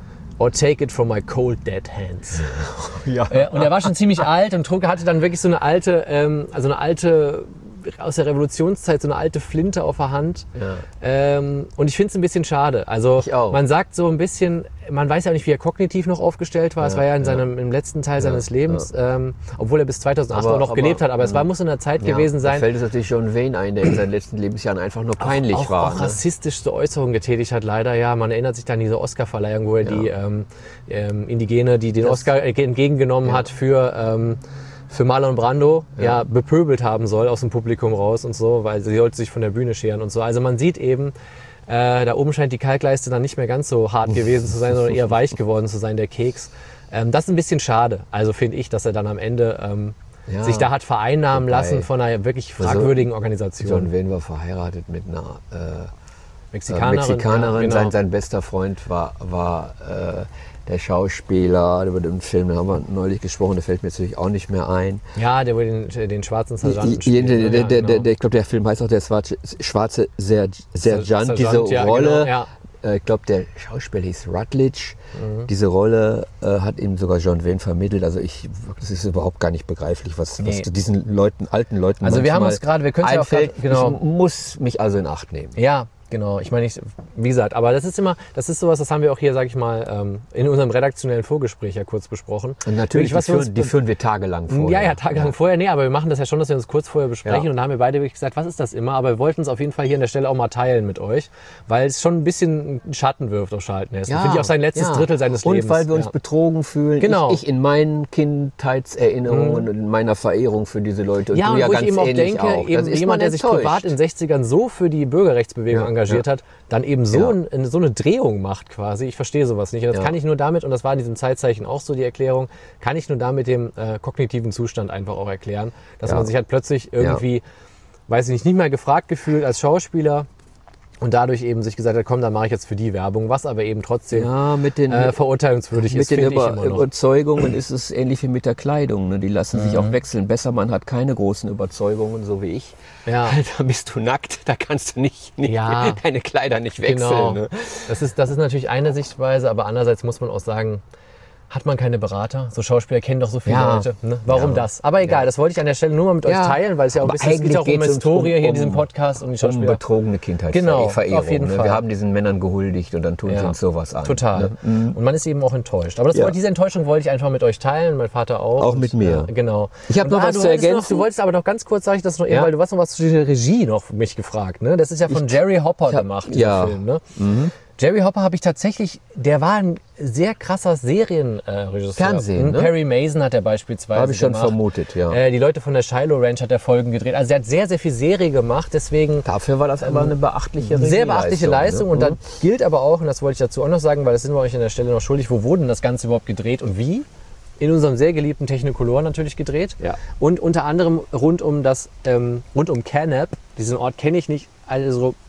Or take it from my cold dead hands. Ja. Und er war schon ziemlich alt und trug, hatte dann wirklich so eine alte, ähm, also eine alte, aus der Revolutionszeit, so eine alte Flinte auf der Hand. Ja. Ähm, und ich finde es ein bisschen schade. Also man sagt so ein bisschen, man weiß ja auch nicht, wie er kognitiv noch aufgestellt war. Ja, es war ja in seinem, ja. im letzten Teil ja, seines Lebens, ja. ähm, obwohl er bis zweitausendacht aber, noch aber, gelebt hat. Aber es war, muss in der Zeit ja, gewesen sein. Da fällt es natürlich John Wayne ein, der in seinen letzten Lebensjahren einfach nur peinlich auch, auch, war. Auch ne? rassistischste Äußerungen getätigt hat, leider. Ja, man erinnert sich dann an diese Oscar-Verleihung, wo er ja. die ähm, ähm, Indigene, die den das, Oscar entgegengenommen ja. hat für... Ähm, für Marlon Brando ja. ja bepöbelt haben soll aus dem Publikum raus und so, weil sie sollte sich von der Bühne scheren und so. Also man sieht eben, äh, da oben scheint die Kalkleiste dann nicht mehr ganz so hart gewesen zu sein, sondern eher weich geworden zu sein, der Keks. Ähm, das ist ein bisschen schade, also finde ich, dass er dann am Ende ähm, ja. sich da hat vereinnahmen Wobei, lassen von einer wirklich fragwürdigen Organisation. John Wayne war verheiratet mit einer äh, Mexikanerin. Mexikanerin. Ja, genau. sein, sein bester Freund war, war äh, der Schauspieler, über den Film, da haben wir neulich gesprochen, der fällt mir natürlich auch nicht mehr ein. Ja, der, wo den, den schwarzen Sergeanten spielt. Der, der, der, der, der, ich glaube, der Film heißt auch der schwarze, schwarze Sergeant, Sergeant, diese ja, Rolle. Genau, ja. äh, ich glaube, der Schauspieler hieß Rutledge. Mhm. Diese Rolle äh, hat ihm sogar John Wayne vermittelt. Also ich, das ist überhaupt gar nicht begreiflich, was, nee. was diesen Leuten, alten Leuten also wir haben uns gerade, wir können ja auch grad, genau. Ich muss mich also in Acht nehmen. Ja. Genau, ich meine, ich, wie gesagt, aber das ist immer, das ist sowas, das haben wir auch hier, sag ich mal, in unserem redaktionellen Vorgespräch ja kurz besprochen. Und natürlich, was die, führen, uns, die führen wir tagelang vorher. Ja, ja, tagelang ja. vorher, nee, aber wir machen das ja schon, dass wir uns kurz vorher besprechen ja. und da haben wir beide wirklich gesagt, was ist das immer, aber wir wollten es auf jeden Fall hier an der Stelle auch mal teilen mit euch, weil es schon ein bisschen einen Schatten wirft auf Charlton Heston. Ja, finde ich auch sein letztes ja. Drittel seines und Lebens. Und weil wir uns ja. betrogen fühlen, genau. ich, ich in meinen Kindheitserinnerungen mhm. und in meiner Verehrung für diese Leute und ja, du und ja wo ganz ich eben auch ähnlich denke, auch. eben jemand, der sich privat in den sechzigern so für die Bürgerrechtsbewegung ja. engagiert ja. hat, dann eben so, ja. ein, so eine Drehung macht quasi. Ich verstehe sowas nicht. Und das ja. kann ich nur damit, und das war in diesem Zeitzeichen auch so die Erklärung, kann ich nur damit dem äh, kognitiven Zustand einfach auch erklären, dass ja. man sich halt plötzlich irgendwie, ja. weiß ich nicht, nicht mehr gefragt gefühlt als Schauspieler und dadurch eben sich gesagt hat, komm, dann mache ich jetzt für die Werbung, was aber eben trotzdem ja, mit den, äh, verurteilungswürdig mit ist, den finde Über- ich immer noch. Überzeugungen ist es ähnlich wie mit der Kleidung. Ne? Die lassen mhm. sich auch wechseln. Besser, man hat keine großen Überzeugungen, so wie ich. Ja. Da bist du nackt, da kannst du nicht, nicht ja. deine Kleider nicht wechseln. Genau. Ne? Das ist, das ist natürlich eine Sichtweise, aber andererseits muss man auch sagen, hat man keine Berater? So Schauspieler kennen doch so viele ja. Leute. Ne? Warum ja. das? Aber egal, ja. das wollte ich an der Stelle nur mal mit ja. euch teilen, weil es ja auch ein bisschen, es geht ja auch um Historie um, hier in diesem Podcast und die Schauspieler. Um betrogene Kindheitsverehrung. Genau, auf jeden ne? Fall. Wir haben diesen Männern gehuldigt und dann tun ja. sie uns sowas an. Total. Ne? Mhm. Und man ist eben auch enttäuscht. Aber das, ja. diese Enttäuschung wollte ich einfach mit euch teilen, mein Vater auch. Auch und, mit mir. Ja, genau. Ich habe noch ah, was zu ergänzen. Noch, du wolltest aber noch ganz kurz, sage ich das noch eben, ja. weil du hast noch was zu dieser Regie noch mich gefragt. Ne? Das ist ja von ich, Jerry Hopper hab, gemacht, dieser ja. Film. Ne? Mhm. Jerry Hopper habe ich tatsächlich, der war ein sehr krasser Serienregisseur. Fernsehen, ne? Perry Mason hat er beispielsweise Habe ich schon gemacht. vermutet, ja. Äh, die Leute von der Shiloh Ranch hat er Folgen gedreht. Also er hat sehr, sehr viel Serie gemacht, deswegen... Dafür war das aber eine beachtliche Regie. Sehr beachtliche Leistung. Ne? Und dann gilt aber auch, und das wollte ich dazu auch noch sagen, weil das sind wir euch an der Stelle noch schuldig, wo wurde denn das Ganze überhaupt gedreht und wie? In unserem sehr geliebten Technicolor natürlich gedreht. Ja. Und unter anderem rund um das, ähm, rund um Kanab. Diesen Ort kenne ich nicht, also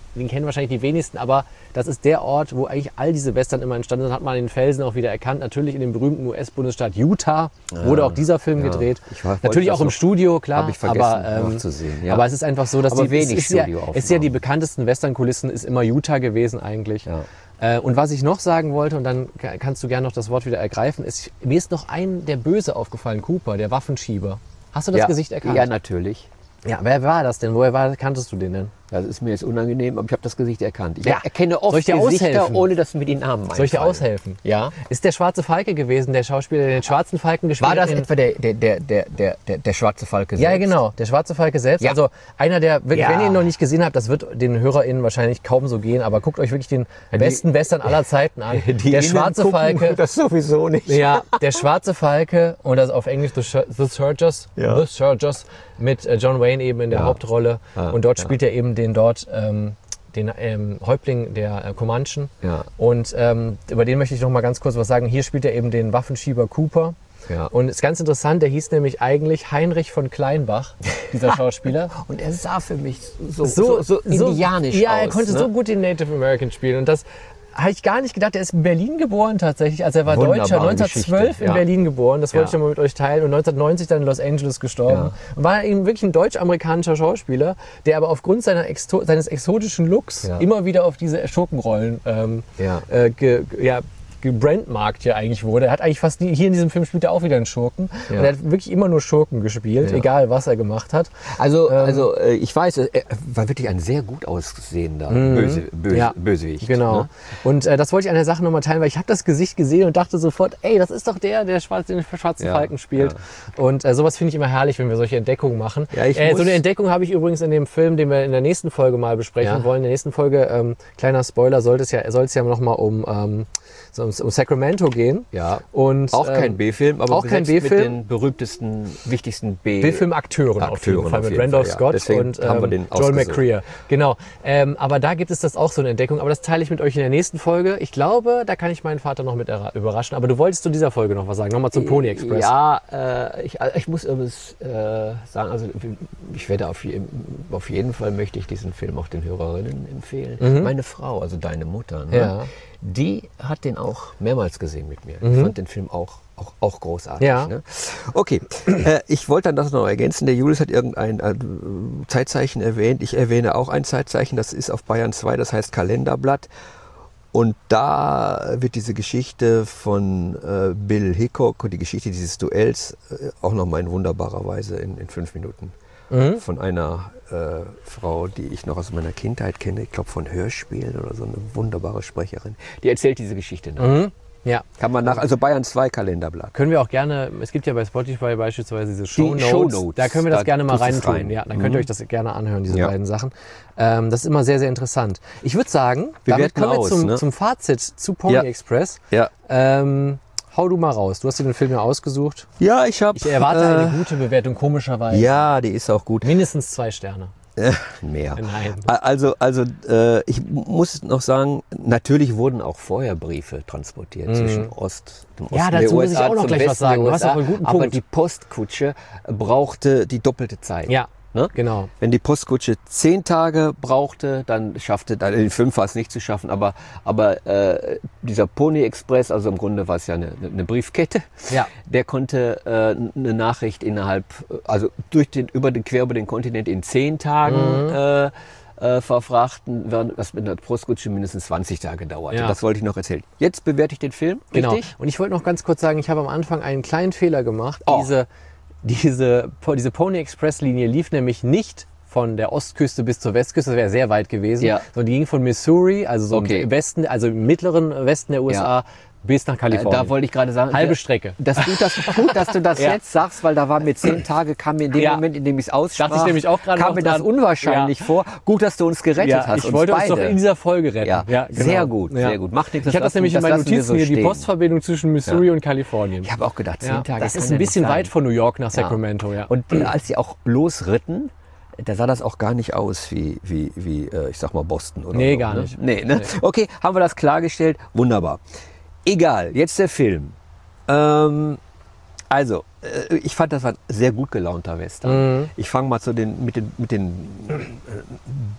den kennen wahrscheinlich die wenigsten, aber das ist der Ort, wo eigentlich all diese Western immer entstanden sind. Hat man den Felsen auch wieder erkannt. Natürlich in dem berühmten U S-Bundesstaat Utah wurde auch dieser Film ja. gedreht. Ich war- Natürlich wollte auch das im noch- Studio, klar. hab ich vergessen, aber, ähm, nachzusehen, ja. aber es ist einfach so, dass Aber die wenig es ist ja, Studioaufnahmen. es ist ja die bekanntesten Western-Kulissen ist immer Utah gewesen eigentlich. Ja. Äh, und was ich noch sagen wollte, und dann ka- kannst du gerne noch das Wort wieder ergreifen, ist, mir ist noch ein der Böse aufgefallen, Cooper, der Waffenschieber. Hast du das ja. Gesicht erkannt? Ja, natürlich. Ja, wer war das denn? Woher war, kanntest du den denn? Das ist mir jetzt unangenehm, aber ich habe das Gesicht erkannt. Ich Ja. erkenne oft Soll ich dir Gesichter, aushelfen? ohne dass mir die Namen einfallen. Soll ich dir aushelfen? Ja. Ist der schwarze Falke gewesen, der Schauspieler, der den schwarzen Falken gespielt War das in- etwa der, der, der, der, der, der, der schwarze Falke Ja, selbst? genau, der schwarze Falke selbst. Ja. Also einer der, wenn, Ja. wenn ihr ihn noch nicht gesehen habt, das wird den HörerInnen wahrscheinlich kaum so gehen, aber guckt euch wirklich den besten Western aller Zeiten an. Die der Innen schwarze gucken Falke. Das sowieso nicht. Ja, der schwarze Falke und das auf Englisch The, Sh- The Searchers, Ja. The Searchers mit äh, John Wayne eben in der Ja. Hauptrolle. Ah, und dort ja. spielt er eben den dort ähm, den ähm, Häuptling der äh, Comanchen. Ja. Und ähm, über den möchte ich noch mal ganz kurz was sagen. Hier spielt er eben den Waffenschieber Cooper. Ja. Und ist ganz interessant, der hieß nämlich eigentlich Heinrich von Kleinbach, dieser Schauspieler. Und er sah für mich so, so, so, indianisch ja, aus. er konnte ne? so gut den Native American spielen. Und das habe ich gar nicht gedacht. Er ist in Berlin geboren tatsächlich. Also er war Wunderbare Deutscher, neunzehnhundertzwölf Geschichte, in ja. Berlin geboren. Das wollte Ja. ich nochmal mit euch teilen. Und neunzehnhundertneunzig dann in Los Angeles gestorben. Ja. Und war eben wirklich ein deutsch-amerikanischer Schauspieler, der aber aufgrund seiner Exo seines exotischen Looks Ja. immer wieder auf diese Schurkenrollen ähm, Ja. äh, ge ja, gebrandmarkt ja eigentlich wurde. Er hat eigentlich fast nie, hier in diesem Film spielt er auch wieder einen Schurken. Ja. Und er hat wirklich immer nur Schurken gespielt, Ja. egal was er gemacht hat. Also, Ähm, also äh, ich weiß, er war wirklich ein sehr gut aussehender Böse, Böse, Ja. Bösewicht. Genau. Ne? Und äh, das wollte ich an der Sache nochmal teilen, weil ich habe das Gesicht gesehen und dachte sofort, ey, das ist doch der, der schwarz, den schwarzen Ja, Falken spielt. Und äh, sowas finde ich immer herrlich, wenn wir solche Entdeckungen machen. Ja, ich äh, so muss- eine Entdeckung habe ich übrigens in dem Film, den wir in der nächsten Folge mal besprechen Ja. wollen. In der nächsten Folge, ähm, kleiner Spoiler, sollte es ja, soll es ja nochmal um, ähm, so um, um Sacramento gehen. Ja. Und, Auch kein ähm, B-Film, aber auch kein besetzt mit B-Film. den berühmsten, wichtigsten B- B-Film-Akteuren auf jeden Akteuren Fall auf mit jeden Randolph Fall, ja. Scott Deswegen und haben wir ähm, den Joel ausgesucht. McCrea. Genau. Ähm, aber da gibt es das auch so eine Entdeckung. Aber das teile ich mit euch in der nächsten Folge. Ich glaube, da kann ich meinen Vater noch mit erra- überraschen. Aber du wolltest zu dieser Folge noch was sagen. Nochmal zum Pony Express. Ja, äh, ich, ich muss übrigens äh, sagen, also ich werde auf, je, auf jeden Fall möchte ich diesen Film auch den Hörerinnen empfehlen. Meine Frau, also deine Mutter, ne? Ja. Die hat den auch mehrmals gesehen mit mir. Ich fand den Film auch, auch, auch großartig. Ja. Ne? Okay, äh, ich wollte dann das noch ergänzen. Der Julius hat irgendein äh, Zeitzeichen erwähnt. Ich erwähne auch ein Zeitzeichen, das ist auf Bayern zwei, das heißt Kalenderblatt. Und da wird diese Geschichte von äh, Bill Hickok und die Geschichte dieses Duells äh, auch nochmal in wunderbarer Weise in, in fünf Minuten Mhm. von einer äh, Frau, die ich noch aus meiner Kindheit kenne, ich glaube von Hörspielen oder so, eine wunderbare Sprecherin. Die erzählt diese Geschichte nach. Mhm. Ja. Kann man nach, also Bayern zwei Kalenderblatt. Können wir auch gerne, es gibt ja bei Spotify beispielsweise diese Show Notes, Shownotes, da können wir das da gerne mal tust du's reintun. rein. Ja, dann könnt ihr euch das gerne anhören, diese Ja. beiden Sachen. Ähm, das ist immer sehr, sehr interessant. Ich würde sagen, Wir damit werten kommen wir aus, zum, ne? zum Fazit zu Pony Ja. Express. Ja. Ähm, hau du mal raus. Du hast dir den Film ja ausgesucht. Ja, ich habe. Ich erwarte eine gute Bewertung, komischerweise. Ja, die ist auch gut. Mindestens zwei Sterne. Äh, mehr. Nein. Also, also äh, ich muss noch sagen, natürlich wurden auch vorher Briefe transportiert zwischen Ost, dem Osten Ja, dazu der muss U S ich A auch noch zum gleich was Westen sagen. der Du hast U S A, auch einen guten aber Punkt. die Postkutsche brauchte die doppelte Zeit. Ja, Ne? genau. Wenn die Postkutsche zehn Tage brauchte, dann schaffte, dann in fünf war es nicht zu schaffen, aber, aber äh, dieser Pony Express, also im Grunde war es ja eine, eine Briefkette, Ja. der konnte äh, eine Nachricht innerhalb, also durch den, über den, quer über den Kontinent in zehn Tagen Mhm. äh, äh, verfrachten, während das mit einer Postkutsche mindestens zwanzig Tage dauerte. Ja. Das wollte ich noch erzählen. Jetzt bewerte ich den Film, Genau. richtig? Und ich wollte noch ganz kurz sagen, ich habe am Anfang einen kleinen Fehler gemacht. Oh. Diese, diese, diese Pony Express Linie lief nämlich nicht von der Ostküste bis zur Westküste, das wäre sehr weit gewesen, Ja. sondern die ging von Missouri, also so Okay. im Westen, also im mittleren Westen der U S A, Ja. bis nach Äh, Kalifornien. da wollte ich gerade sagen, Halbe äh, Strecke. Das gut, dass, gut, dass du das Ja. jetzt sagst, weil da war mir zehn Tage, kam mir in dem Ja. Moment, in dem ich es aussprach, Dachte ich nämlich auch gerade kam noch mir das dran. unwahrscheinlich Ja. vor. Gut, dass du uns gerettet Ja, hast. ich uns wollte uns beide. doch in dieser Folge retten. Ja, genau. sehr gut, Ja. sehr gut. Macht nichts, das Ich habe das lassen- nämlich in das meinen lassen wir Notizen so hier, die stehen. Postverbindung zwischen Missouri und Kalifornien. Ich habe auch gedacht, zehn Ja, Tage. das kann ist ja ein nicht bisschen sein. weit von New York nach Ja. Sacramento, ja. Und äh, als sie auch losritten, da sah das auch gar nicht aus wie, wie, wie äh, ich sag mal, Boston oder Nee, so, gar ne? nicht. Nee, ne? Nee. Okay, haben wir das klargestellt. Wunderbar. Egal, jetzt der Film. Ähm, also, äh, ich fand, das war ein sehr gut gelaunter Western. Mhm. Ich fange mal zu den, mit den, mit den äh,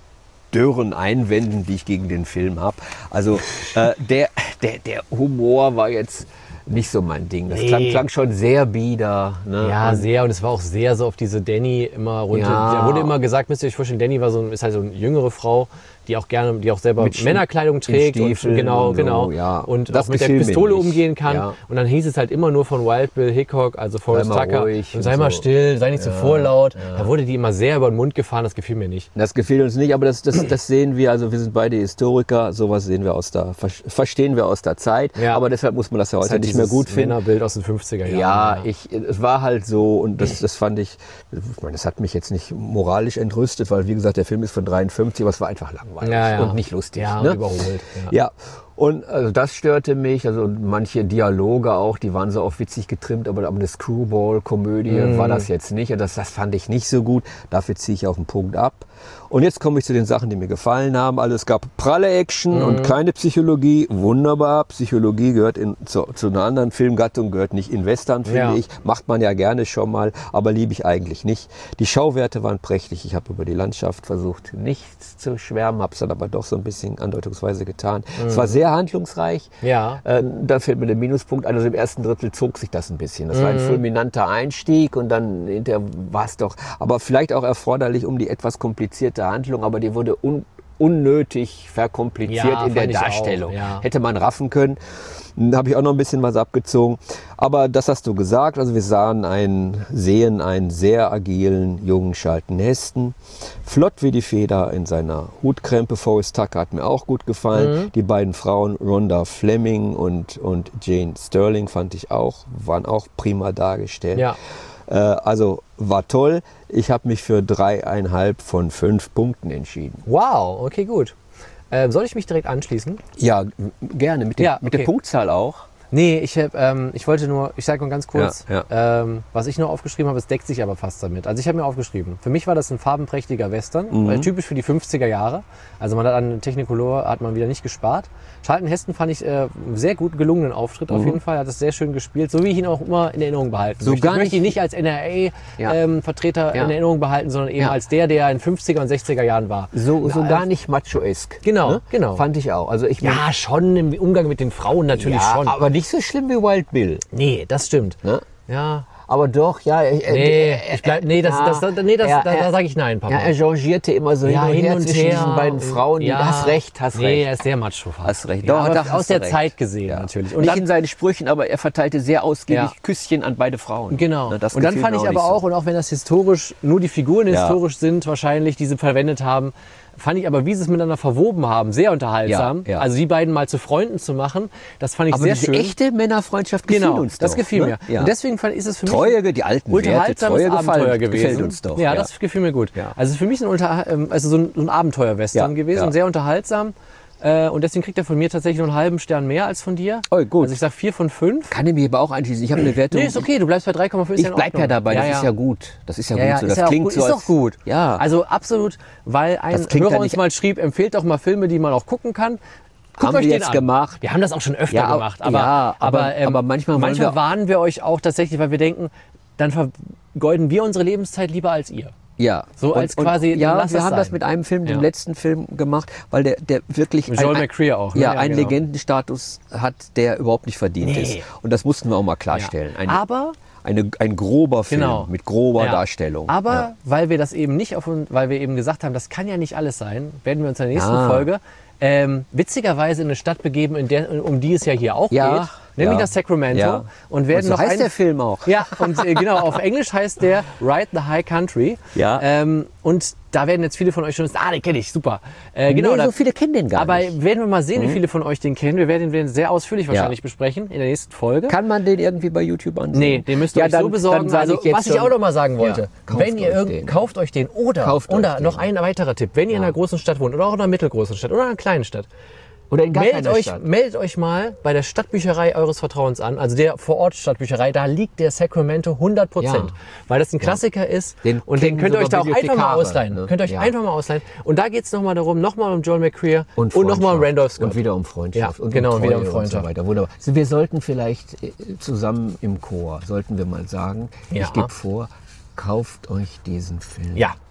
dürren Einwänden, die ich gegen den Film habe. Also äh, der, der, der Humor war jetzt nicht so mein Ding. Das Nee. klang, klang schon sehr bieder. Ne? Ja, Und- sehr. Und es war auch sehr so auf diese Danny immer runter. Ja. Da wurde immer gesagt, müsst ihr euch vorstellen, Danny war so, ein- ist halt so eine jüngere Frau, die auch gerne, die auch selber Mit Sch- Männerkleidung trägt und Stiefeln genau, und so, genau. ja. Und Das auch mit der gefiel mir Pistole nicht. umgehen kann. Ja. Und dann hieß es halt immer nur von Wild Bill Hickok, also Forrest mal Tucker. ruhig Und sei und mal so. still, sei nicht zu vorlaut. Da wurde die immer sehr über den Mund gefahren, das gefiel mir nicht. Das gefiel uns nicht, aber das, das, das sehen wir, also wir sind beide Historiker, sowas sehen wir aus der, verstehen wir aus der Zeit, Ja. aber deshalb muss man das ja Das heute ist halt nicht mehr dieses gut finden. Männerbild aus den fünfziger Jahren. Ja, ich, es war halt so und das, das fand ich, ich meine, das hat mich jetzt nicht moralisch entrüstet, weil wie gesagt, der Film ist von dreiundfünfzig, aber es war einfach langweilig Ja, ja. und nicht lustig. Ja, ne? und überholt. Ja. Ja, und also das störte mich, also manche Dialoge auch, die waren so auf witzig getrimmt, aber, aber eine Screwball-Komödie Mhm. war das jetzt nicht und das, das fand ich nicht so gut, dafür ziehe ich auf den Punkt ab. Und jetzt komme ich zu den Sachen, die mir gefallen haben. Also es gab pralle Action Mhm. und keine Psychologie, wunderbar. Psychologie gehört in, zu, zu einer anderen Filmgattung, gehört nicht in Western, finde Ja. ich. Macht man ja gerne schon mal, aber liebe ich eigentlich nicht. Die Schauwerte waren prächtig. Ich habe über die Landschaft versucht, nichts zu schwärmen, habe es dann aber doch so ein bisschen andeutungsweise getan. Es war sehr handlungsreich. Ja. Äh, da fällt mir der Minuspunkt ein. Also im ersten Drittel zog sich das ein bisschen. Das war ein fulminanter Einstieg und dann hinterher war es doch, aber vielleicht auch erforderlich, um die etwas komplizierte Handlung, aber die wurde un unnötig verkompliziert Ja, in der fand ich auch, Darstellung. ja. Hätte man raffen können. Da habe ich auch noch ein bisschen was abgezogen. Aber das hast du gesagt. Also wir sahen einen, sehen einen sehr agilen jungen Charlton Heston. Flott wie die Feder in seiner Hutkrempe. Forrest Tucker hat mir auch gut gefallen. Mhm. Die beiden Frauen, Rhonda Fleming und, und Jane Sterling, fand ich auch, waren auch prima dargestellt. Ja. Äh, also war toll. Ich habe mich für dreieinhalb von fünf Punkten entschieden. Wow, okay, gut. Ähm, soll ich mich direkt anschließen? Ja, g- gerne. Mit, der- Ja, mit der okay. Punktzahl auch. Nee, ich, hab, ähm, ich wollte nur, ich sage mal ganz kurz, Ja, Ähm, was ich nur aufgeschrieben habe, es deckt sich aber fast damit. Also ich habe mir aufgeschrieben, für mich war das ein farbenprächtiger Western, Mhm. weil typisch für die fünfziger Jahre. Also man hat an Technicolor hat man wieder nicht gespart. Charlton Heston fand ich äh, sehr gut gelungenen Auftritt auf jeden Fall, er hat es sehr schön gespielt, so wie ich ihn auch immer in Erinnerung behalten So möchte. gar Ich möchte ihn nicht- nicht als N R Ja. A-Vertreter Ja. in Erinnerung behalten, sondern eben Ja. als der, der in fünfziger und sechziger Jahren war. So, so Na, gar nicht macho-esk. Genau, ne? genau. Fand ich auch. Also ich mein, Ja, schon im Umgang mit den Frauen natürlich ja, schon. aber nicht so schlimm wie Wild Bill. Nee, das stimmt. Ne? Ja. Aber doch, ja. äh, Nee, äh, ich bleib, nee, das, ja, das, das, nee, das, ja, da, da er- sage ich nein, Papa. Ja, er changierte immer so Ja, hin und hin her und zwischen her. diesen beiden Frauen. Ja. Die, hast recht, hast nee, recht. er ist sehr macho fast. Hast recht. Ja, Doch, aber doch, aus hast der du recht. Zeit gesehen Ja. natürlich. Und nicht dann, in seinen Sprüchen, aber er verteilte sehr ausgiebig Ja. Küsschen an beide Frauen. genau. Ne, das und dann gefiel fand mir ich auch aber nicht auch, so. und auch wenn das historisch, nur die Figuren Ja. historisch sind wahrscheinlich, die sie verwendet haben, fand ich aber, wie sie es miteinander verwoben haben, sehr unterhaltsam. Ja, ja. Also die beiden mal zu Freunden zu machen, das fand ich Aber sehr diese schön. echte Männerfreundschaft gefiel Genau, uns doch. das gefiel ne? mir. Ja. Und deswegen fand, ist es für mich Treue, die alten Werte, unterhaltsames Treue Abenteuer gefallen, gewesen. gefällt uns doch. Ja, ja. das gefiel mir gut. Ja. Also für mich ein, Unter, ähm, also so ein, so ein Abenteuer-Western Ja, gewesen, ja. sehr unterhaltsam. Äh, und deswegen kriegt er von mir tatsächlich nur einen halben Stern mehr als von dir. Oh, gut. Also ich sage vier von fünf. Kann ich mir aber auch einschließen. Ich habe eine Wertung. Nee, ist okay, du bleibst bei drei Komma fünf. ist Ich ja in bleib ja Ordnung. dabei, das ja, ist ja gut. Das ist ja, Ja, gut ja, so. ist Das ja auch klingt gut, so. ist als- doch gut. Ja. Also absolut, weil ein Das klingt Hörer ja uns nicht- mal schrieb, empfehlt doch mal Filme, die man auch gucken kann. Guckt Haben euch wir den jetzt an. gemacht. Wir haben das auch schon öfter Ja, aber- gemacht. Aber, ja, aber- aber, ähm, aber manchmal wollen manchmal wir- warnen wir euch auch tatsächlich, weil wir denken, dann vergeuden wir unsere Lebenszeit lieber als ihr. Ja. So als quasi, ja, lass wir es haben das sein. mit einem Film, dem Ja. letzten Film gemacht, weil der, der wirklich Mit Joel ein- McCrea auch, ne? Ja, Ja, einen genau. Legendenstatus hat, der überhaupt nicht verdient Nee. ist. Und das mussten wir auch mal klarstellen. Ein, Aber eine, ein grober Film Genau. mit grober Ja. Darstellung. Aber ja. weil wir das eben nicht auf uns, weil wir eben gesagt haben, das kann ja nicht alles sein, werden wir uns in der nächsten Ja. Folge ähm, witzigerweise in eine Stadt begeben, in der, um die es ja hier auch Ja. geht, nämlich Ja. nach Sacramento, Ja. und werden Und so noch heißt einen- der Film auch. Ja, und äh, genau, auf Englisch heißt der Ride the High Country. Ja. Ähm, und da werden jetzt viele von euch schon wissen, ah, den kenne ich, super. Äh, genau, Nee, da, so viele kennen den gar aber nicht. werden wir mal sehen, wie viele von euch den kennen. Wir werden den sehr ausführlich wahrscheinlich Ja. besprechen in der nächsten Folge. Kann man den irgendwie bei YouTube ansehen? Nee, den müsst ihr Ja, euch dann- so besorgen. dann sag Also, ich jetzt was ich schon- auch noch mal sagen wollte, Ja, kauft wenn ihr euch irgend, den. kauft euch den oder, Kauft euch oder den. noch ein weiterer Tipp, wenn ihr in einer großen Stadt wohnt oder auch in einer mittelgroßen Stadt oder in einer kleinen Stadt, Oder in gar meldet keiner euch, Stadt. meldet euch mal bei der Stadtbücherei eures Vertrauens an, also der Vor-Ort-Stadtbücherei, da liegt der Sacramento hundert Prozent, Ja. weil das ein Klassiker ist Den und den kennen könnt ihr euch da sogar auch einfach mal Bibliothekare, ausleihen. ne? Könnt ihr euch Ja. einfach mal ausleihen. Und da geht es nochmal darum, nochmal um Joel McCrea und, nochmal um Freundschaft. Randolph Scott. Und wieder um Freundschaft. Ja, und genau, um wieder um Treue Freundschaft. Und so weiter. Wunderbar. Also wir sollten vielleicht äh, zusammen im Chor, sollten wir mal sagen, Ja. ich gebe vor, kauft euch diesen Film. Ja.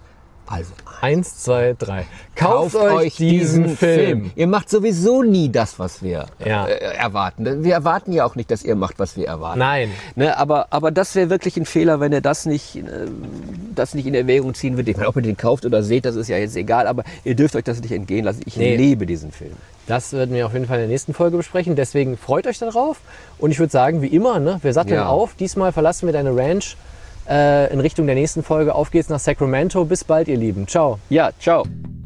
Also, Eins, zwei, drei. Kauft, kauft euch diesen Film. Film. Ihr macht sowieso nie das, was wir Ja. äh, erwarten. Wir erwarten ja auch nicht, dass ihr macht, was wir erwarten. Nein. Ne, aber, aber das wäre wirklich ein Fehler, wenn ihr das nicht, äh, das nicht in Erwägung ziehen würdet. Ich meine, ob ihr den kauft oder seht, das ist ja jetzt egal, aber ihr dürft euch das nicht entgehen lassen. Ich Nee. liebe diesen Film. Das werden wir auf jeden Fall in der nächsten Folge besprechen. Deswegen freut euch darauf. Und ich würde sagen, wie immer, ne, wir satteln Ja. auf. Diesmal verlassen wir deine Ranch äh, in Richtung der nächsten Folge. Auf geht's nach Sacramento. Bis bald, ihr Lieben. Ciao. Ja, ciao.